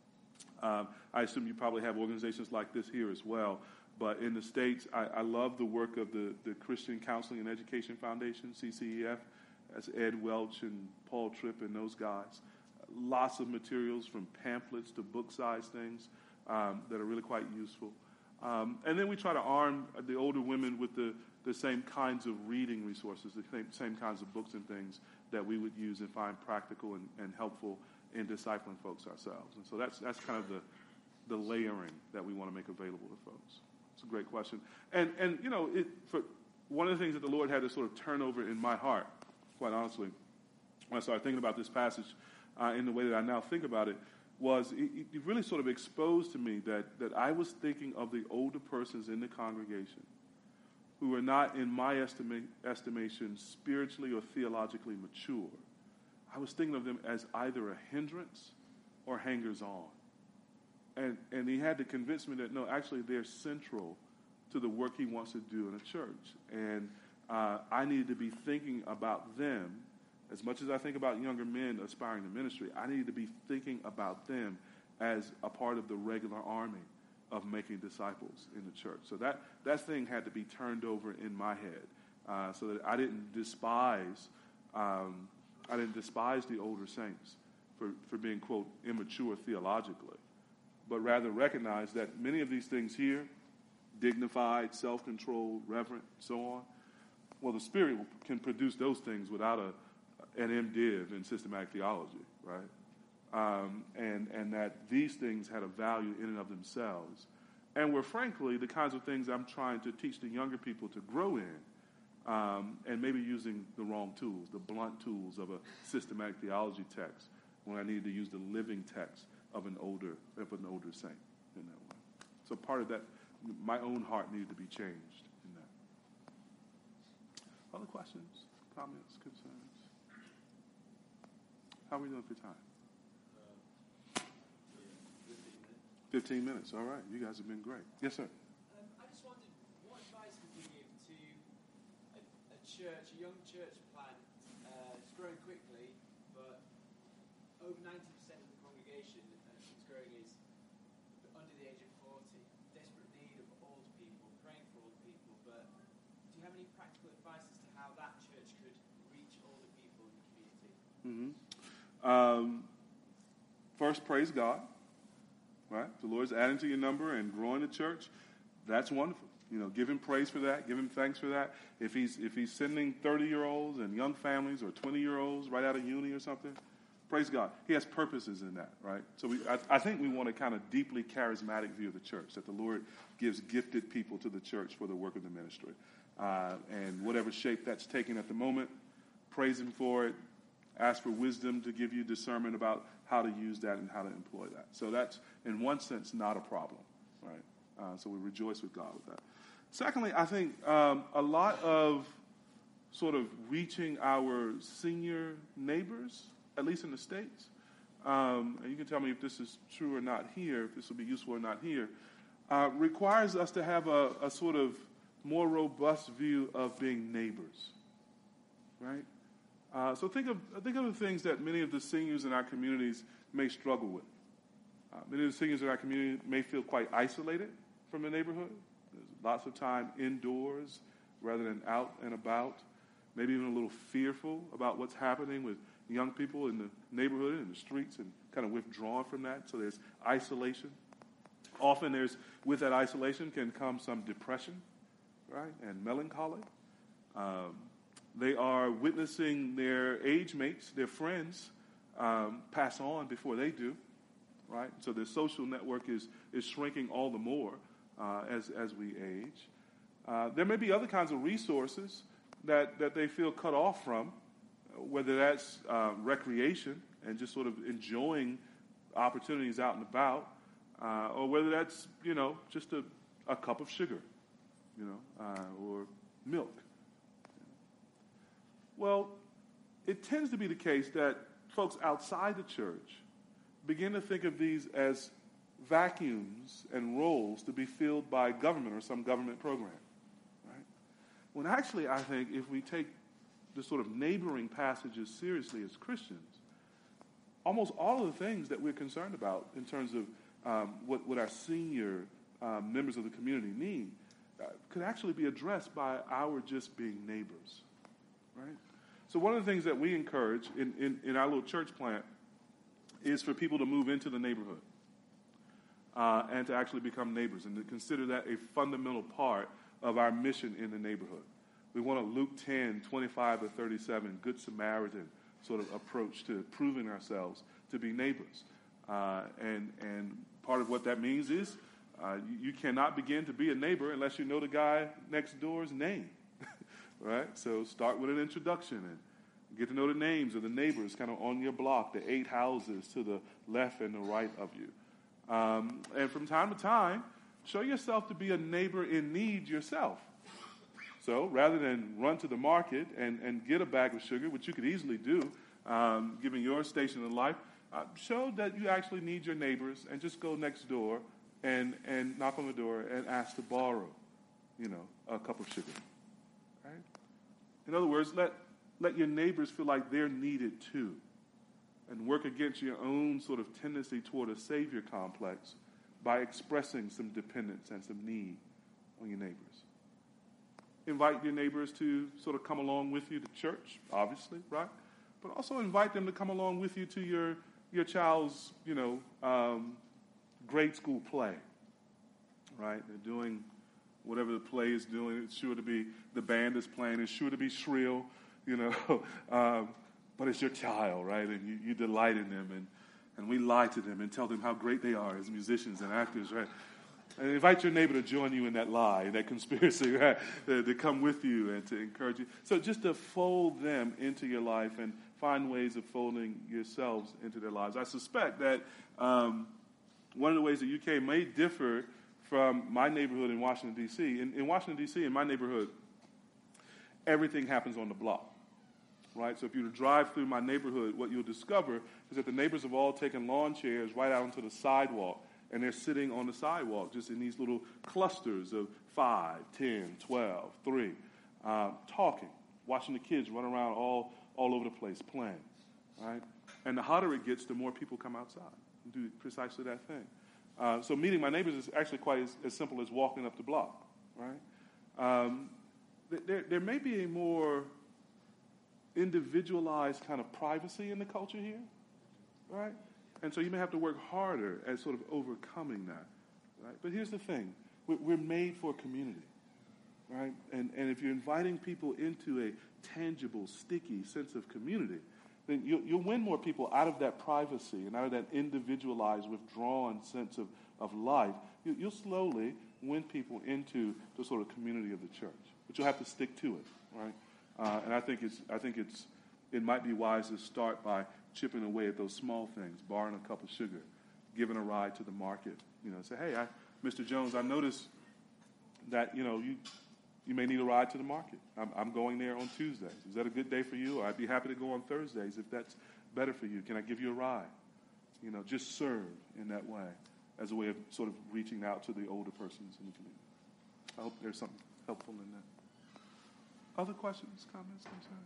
um, I assume you probably have organizations like this here as well. But in the States, I, I love the work of the, the Christian Counseling and Education Foundation, C C E F. That's Ed Welch and Paul Tripp and those guys. Lots of materials from pamphlets to book-sized things um, that are really quite useful. Um, and then we try to arm the older women with the, the same kinds of reading resources, the same, same kinds of books and things that we would use and find practical and, and helpful in discipling folks ourselves. And so that's that's kind of the, the layering that we want to make available to folks. It's a great question. And, and you know, it, for one of the things that the Lord had to sort of turn over in my heart, quite honestly, when I started thinking about this passage, Uh, in the way that I now think about it, was it, it really sort of exposed to me that, that I was thinking of the older persons in the congregation who are not, in my estima- estimation, spiritually or theologically mature. I was thinking of them as either a hindrance or hangers-on. And, and he had to convince me that, no, actually they're central to the work he wants to do in a church. And uh, I needed to be thinking about them. As much as I think about younger men aspiring to ministry, I need to be thinking about them as a part of the regular army of making disciples in the church. So that, that thing had to be turned over in my head uh, so that I didn't despise um, I didn't despise the older saints for, for being, quote, immature theologically, but rather recognize that many of these things here, dignified, self-controlled, reverent, so on, well, the Spirit can produce those things without a an MDiv in systematic theology, right? Um, and, and that these things had a value in and of themselves. And were, frankly, the kinds of things I'm trying to teach the younger people to grow in, um, and maybe using the wrong tools, the blunt tools of a systematic theology text, when I needed to use the living text of an older of an older saint in that way. So part of that, my own heart needed to be changed in that. Other questions, comments, concerns? How are we doing for time? Uh, fifteen minutes. Fifteen minutes. All right. You guys have been great. Yes, sir. Um, I just wondered, what advice would you give to a, a church, a young church plant? Uh, it's growing quickly, but over ninety percent of the congregation, as it's growing, is under the age of forty. Desperate need of old people, praying for old people. But do you have any practical advice as to how that church could reach older people in the community? Mm-hmm. Um, first, praise God. Right? The Lord's adding to your number and growing the church. That's wonderful. You know, give him praise for that. Give him thanks for that. If he's if he's sending thirty-year-olds and young families or twenty-year-olds right out of uni or something, praise God. He has purposes in that, right? So we, I, I think we want a kind of deeply charismatic view of the church, that the Lord gives gifted people to the church for the work of the ministry. Uh, and whatever shape that's taking at the moment, praise him for it. Ask for wisdom to give you discernment about how to use that and how to employ that. So that's, in one sense, not a problem, right? Uh, so we rejoice with God with that. Secondly, I think um, a lot of sort of reaching our senior neighbors, at least in the States, um, and you can tell me if this is true or not here, if this will be useful or not here, uh, requires us to have a, a sort of more robust view of being neighbors, right? Uh, so think of think of the things that many of the seniors in our communities may struggle with. Uh, many of the seniors in our community may feel quite isolated from the neighborhood. There's lots of time indoors rather than out and about, maybe even a little fearful about what's happening with young people in the neighborhood and the streets and kind of withdrawn from that. So there's isolation. Often there's, with that isolation can come some depression, right, and melancholy. Um, they are witnessing their age mates, their friends, um, pass on before they do, right? So their social network is, is shrinking all the more uh, as, as we age. Uh, there may be other kinds of resources that, that they feel cut off from, whether that's uh, recreation and just sort of enjoying opportunities out and about, uh, or whether that's, you know, just a, a cup of sugar, you know, uh, or milk. Well, it tends to be the case that folks outside the church begin to think of these as vacuums and roles to be filled by government or some government program, right? When actually, I think if we take the sort of neighboring passages seriously as Christians, almost all of the things that we're concerned about in terms of um, what, what our senior uh, members of the community need uh, could actually be addressed by our just being neighbors, right? So one of the things that we encourage in, in, in our little church plant is for people to move into the neighborhood uh, and to actually become neighbors and to consider that a fundamental part of our mission in the neighborhood. We want a Luke ten, twenty-five to thirty-seven, Good Samaritan sort of approach to proving ourselves to be neighbors. Uh, and, and part of what that means is uh, you, you cannot begin to be a neighbor unless you know the guy next door's name, right? So start with an introduction and get to know the names of the neighbors kind of on your block, the eight houses to the left and the right of you. Um, and from time to time, show yourself to be a neighbor in need yourself. So rather than run to the market and, and get a bag of sugar, which you could easily do, um, given your station in life, uh, show that you actually need your neighbors and just go next door and, and knock on the door and ask to borrow, you know, a cup of sugar. Right? In other words, let, let your neighbors feel like they're needed too, and work against your own sort of tendency toward a savior complex by expressing some dependence and some need on your neighbors. Invite your neighbors to sort of come along with you to church, obviously, right? But also invite them to come along with you to your, your child's, you know, um, grade school play, right? They're doing whatever the play is doing. It's sure to be, the band is playing. It's sure to be shrill, you know. um, but it's your child, right? And you, you delight in them, and, and we lie to them and tell them how great they are as musicians and actors, right? And invite your neighbor to join you in that lie, that conspiracy, right? To, to come with you and to encourage you. So just to fold them into your life and find ways of folding yourselves into their lives. I suspect that um, one of the ways that U K may differ from my neighborhood in Washington, D C In, in Washington, D C, in my neighborhood, everything happens on the block, right? So if you drive through my neighborhood, what you'll discover is that the neighbors have all taken lawn chairs right out onto the sidewalk, and they're sitting on the sidewalk just in these little clusters of five, ten, twelve, three, uh, talking, watching the kids run around all, all over the place, playing, right? And the hotter it gets, the more people come outside and do precisely that thing. Uh, so meeting my neighbors is actually quite as, as simple as walking up the block, right? Um, there, there may be a more individualized kind of privacy in the culture here, right? And so you may have to work harder at sort of overcoming that, right? But here's the thing. We're, we're made for community, right? And, and if you're inviting people into a tangible, sticky sense of community, then you'll, you'll win more people out of that privacy and out of that individualized, withdrawn sense of, of life. You, you'll slowly win people into the sort of community of the church. But you'll have to stick to it, right? Uh, and I think it's I think it's it might be wise to start by chipping away at those small things, borrowing a cup of sugar, giving a ride to the market. You know, say, hey, I, Mister Jones, I noticed that, you know, you you may need a ride to the market. I'm, I'm going there on Tuesdays. Is that a good day for you? Or I'd be happy to go on Thursdays if that's better for you. Can I give you a ride? You know, just serve in that way as a way of sort of reaching out to the older persons in the community. I hope there's something helpful in that. Other questions, comments, concerns?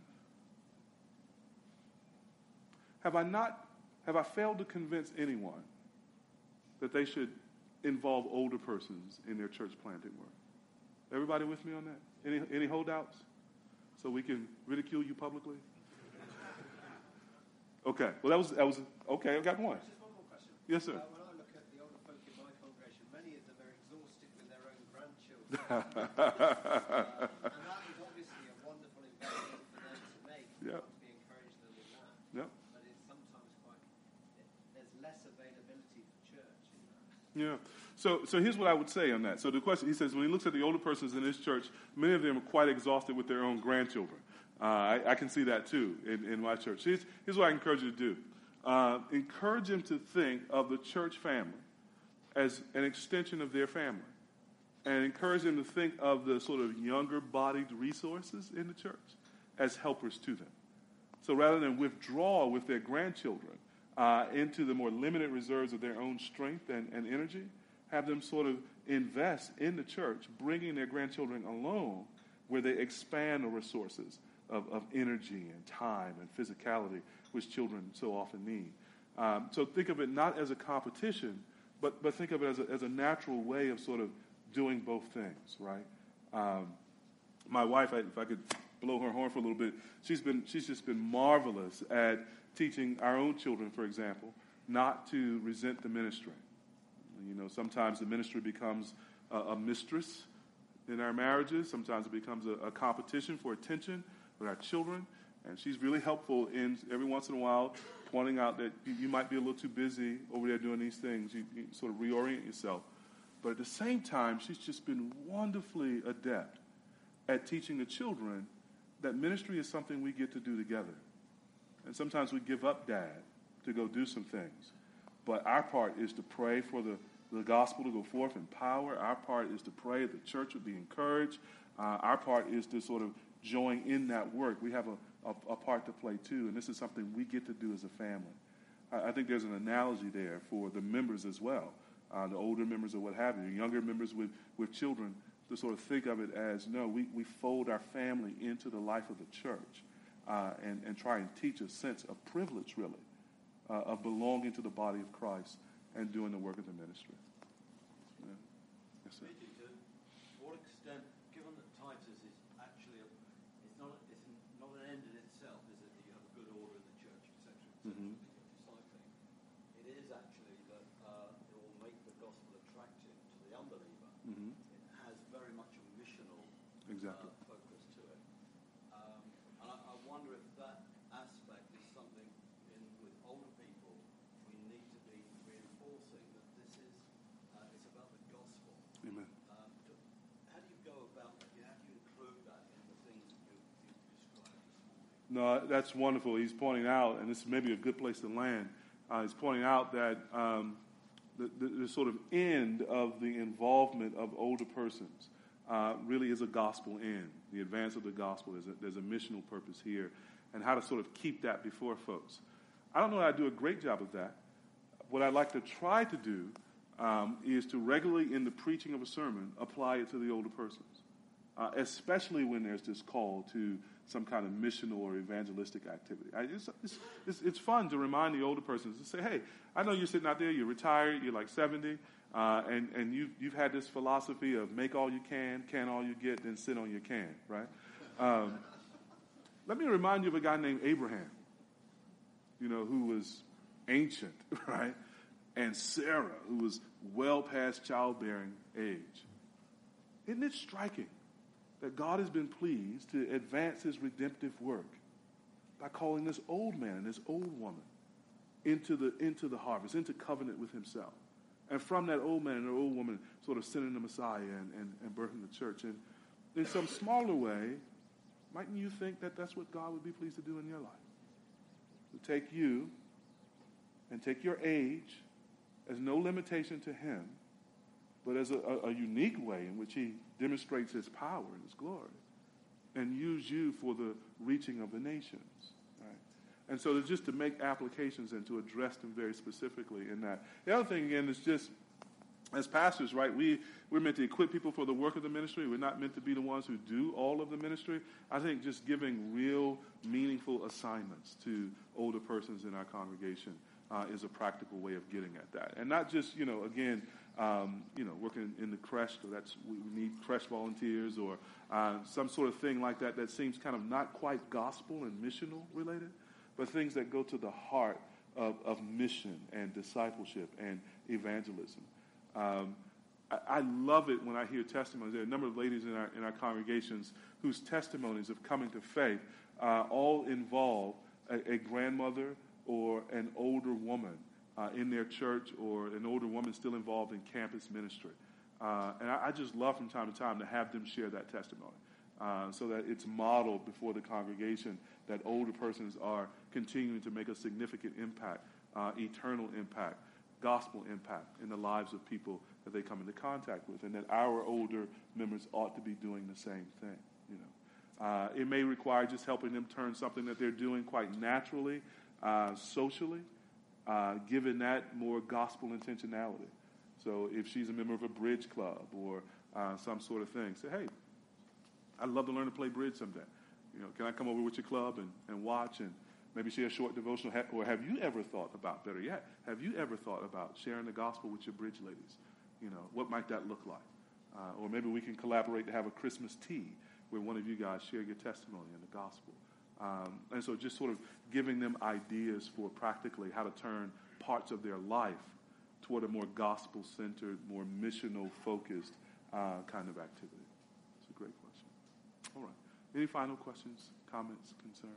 Have I not, have I failed to convince anyone that they should involve older persons in their church planting work. Everybody with me on that? Any any holdouts? So we can ridicule you publicly? Okay. Well, that was that was okay. I've got one. Just one more question. Yes, sir. Uh, when I look at the older folk in my congregation, many of them are exhausted with their own grandchildren. uh, and that is obviously a wonderful investment for them to make. We Yep. want to be encouraging them in that. Yep. But it's sometimes quite, it, there's less availability for church in that. Yeah. So so here's what I would say on that. So the question, he says, when he looks at the older persons in his church, many of them are quite exhausted with their own grandchildren. Uh, I, I can see that too in, in my church. Here's, here's what I encourage you to do. Uh, encourage them to think of the church family as an extension of their family. And encourage them to think of the sort of younger-bodied resources in the church as helpers to them. So rather than withdraw with their grandchildren uh, into the more limited reserves of their own strength and, and energy, have them sort of invest in the church, bringing their grandchildren along where they expand the resources of, of energy and time and physicality, which children so often need. Um, so think of it not as a competition, but, but think of it as a, as a natural way of sort of doing both things, right? Um, my wife, if I could blow her horn for a little bit, she's been she's just been marvelous at teaching our own children, for example, not to resent the ministry. You know, sometimes the ministry becomes a, a mistress in our marriages. Sometimes it becomes a, a competition for attention with our children. And she's really helpful in every once in a while pointing out that you, you might be a little too busy over there doing these things. You, you sort of reorient yourself. But at the same time, she's just been wonderfully adept at teaching the children that ministry is something we get to do together. And sometimes we give up dad to go do some things. But our part is to pray for the, the gospel to go forth in power. Our part is to pray the church would be encouraged. Uh, our part is to sort of join in that work. We have a, a, a part to play too, and this is something we get to do as a family. I, I think there's an analogy there for the members as well, uh, the older members or what have you, younger members with, with children, to sort of think of it as, no, we, we fold our family into the life of the church uh, and, and try and teach a sense of privilege, really, uh, of belonging to the body of Christ and doing the work of the ministry. Yeah. Yes, sir. To what extent, given that Titus is actually, a, it's not a, it's not an end in itself, is it, that you have a good order in the church, et cetera, et cetera, Mm-hmm. discipling. It is actually that uh, it will make the gospel attractive to the unbeliever. Mm-hmm. It has very much a missional Exactly. uh, focus to it. Um, and I, I wonder if that aspect is something in, with older people we need to be reinforcing, that this is, uh, it's about the gospel. Amen. Um, do, how do you go about that? How do you include that in the things that you, you described this morning? No, that's wonderful. He's pointing out, and this is maybe a good place to land, uh, he's pointing out that um, the, the, the sort of end of the involvement of older persons uh, really is a gospel end. The advance of the gospel, is a, there's a missional purpose here, and how to sort of keep that before folks. I don't know that I do a great job of that. What I'd like to try to do um, is to regularly, in the preaching of a sermon, apply it to the older persons, uh, especially when there's this call to some kind of missional or evangelistic activity. I, it's, it's, it's, it's fun to remind the older persons to say, hey, I know you're sitting out there, you're retired, you're like seventy, uh, and, and you, you've had this philosophy of make all you can, can all you get, then sit on your can, right? Um, let me remind you of a guy named Abraham, you know, who was ancient, right? And Sarah, who was well past childbearing age. Isn't it striking that God has been pleased to advance his redemptive work by calling this old man and this old woman into the, into the harvest, into covenant with himself? And from that old man and the old woman sort of sending the Messiah and, and, and birthing the church. And in some smaller way, mightn't you think that that's what God would be pleased to do in your life? To take you and take your age as no limitation to him, but as a, a, a unique way in which he demonstrates his power and his glory, and use you for the reaching of the nations. Right? And so just to make applications and to address them very specifically in that. The other thing, again, is just as pastors, right, we, we're meant to equip people for the work of the ministry. We're not meant to be the ones who do all of the ministry. I think just giving real, meaningful assignments to older persons in our congregation uh, is a practical way of getting at that. And not just, you know, again, um, you know, working in the creche, so that's, we need creche volunteers or uh, some sort of thing like that that seems kind of not quite gospel and missional related, but things that go to the heart of, of mission and discipleship and evangelism. Um, I, I love it when I hear testimonies. There are a number of ladies in our in our congregations whose testimonies of coming to faith uh, all involve a, a grandmother or an older woman uh, in their church, or an older woman still involved in campus ministry. Uh, and I, I just love from time to time to have them share that testimony, uh, so that it's modeled before the congregation that older persons are continuing to make a significant impact, uh, eternal impact, gospel impact in the lives of people that they come into contact with, and that our older members ought to be doing the same thing. You know, uh, it may require just helping them turn something that they're doing quite naturally, uh, socially, uh, given that more gospel intentionality. So if she's a member of a bridge club or uh, some sort of thing, say, hey, I'd love to learn to play bridge someday. You know, can I come over with your club and, and watch and maybe share a short devotional? Or have you ever thought about, better yet, have you ever thought about sharing the gospel with your bridge ladies? You know, what might that look like? Uh, or maybe we can collaborate to have a Christmas tea where one of you guys share your testimony in the gospel. Um, and so just sort of giving them ideas for practically how to turn parts of their life toward a more gospel-centered, more missional-focused uh, kind of activity. It's a great question. All right. Any final questions, comments, concerns?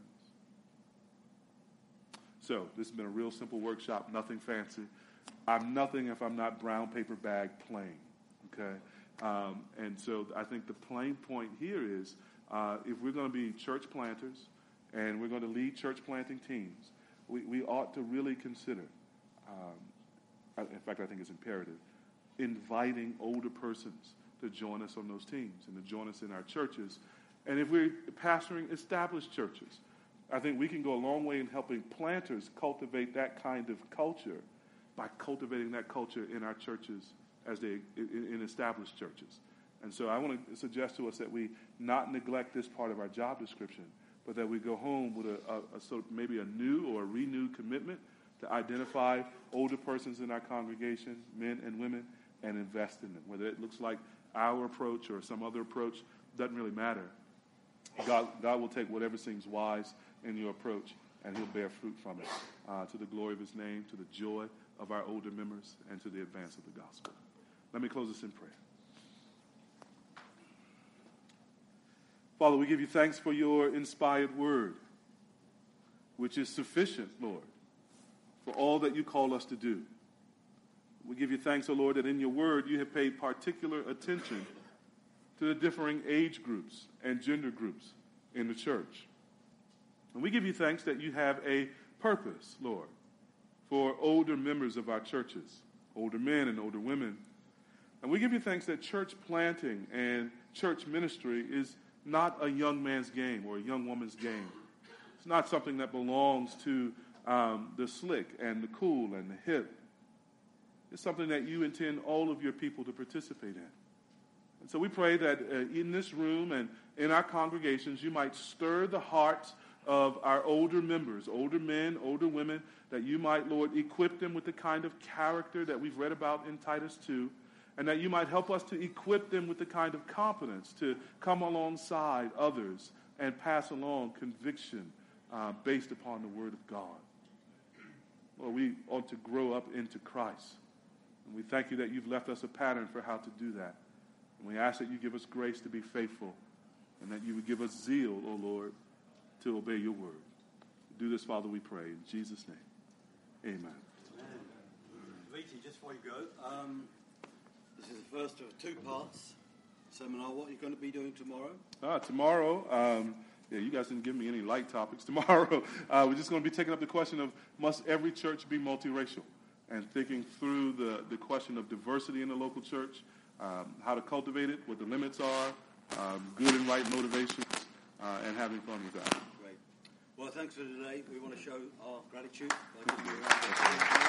So this has been a real simple workshop, nothing fancy. I'm nothing if I'm not brown paper bag plain, okay? Um, and so I think the plain point here is uh, if we're going to be church planters and we're going to lead church planting teams, we, we ought to really consider, um, in fact, I think it's imperative, inviting older persons to join us on those teams and to join us in our churches. And if we're pastoring established churches, I think we can go a long way in helping planters cultivate that kind of culture by cultivating that culture in our churches as they in, in established churches. And so I want to suggest to us that we not neglect this part of our job description, but that we go home with a, a, a sort of maybe a new or a renewed commitment to identify older persons in our congregation, men and women, and invest in them. Whether it looks like our approach or some other approach, doesn't really matter. God, God will take whatever seems wise in your approach, and he'll bear fruit from it uh, to the glory of his name, to the joy of our older members, and to the advance of the gospel. Let me close this in prayer. Father, we give you thanks for your inspired word, which is sufficient, Lord, for all that you call us to do. We give you thanks, O Lord, that in your word you have paid particular attention to the differing age groups and gender groups in the church. And we give you thanks that you have a purpose, Lord, for older members of our churches, older men and older women. And we give you thanks that church planting and church ministry is not a young man's game or a young woman's game. It's not something that belongs to um, the slick and the cool and the hip. It's something that you intend all of your people to participate in. And so we pray that uh, in this room and in our congregations, you might stir the hearts of our older members, older men, older women, that you might, Lord, equip them with the kind of character that we've read about in Titus two, and that you might help us to equip them with the kind of competence to come alongside others and pass along conviction uh, based upon the Word of God. Lord, we ought to grow up into Christ. And we thank you that you've left us a pattern for how to do that. And we ask that you give us grace to be faithful, and that you would give us zeal, O Lord, to obey your word. Do this, Father, we pray. In Jesus' name, amen. Viti, just before you go, um, this is the first of two parts seminar. What are you going to be doing tomorrow? Ah, tomorrow, um, yeah, you guys didn't give me any light topics. Tomorrow, uh, we're just going to be taking up the question of, must every church be multiracial? And thinking through the, the question of diversity in the local church, um, how to cultivate it, what the limits are, um, good and right motivations, uh, and having fun with that. Great. Well, thanks for today. We want to show our gratitude. By giving you a round of applause.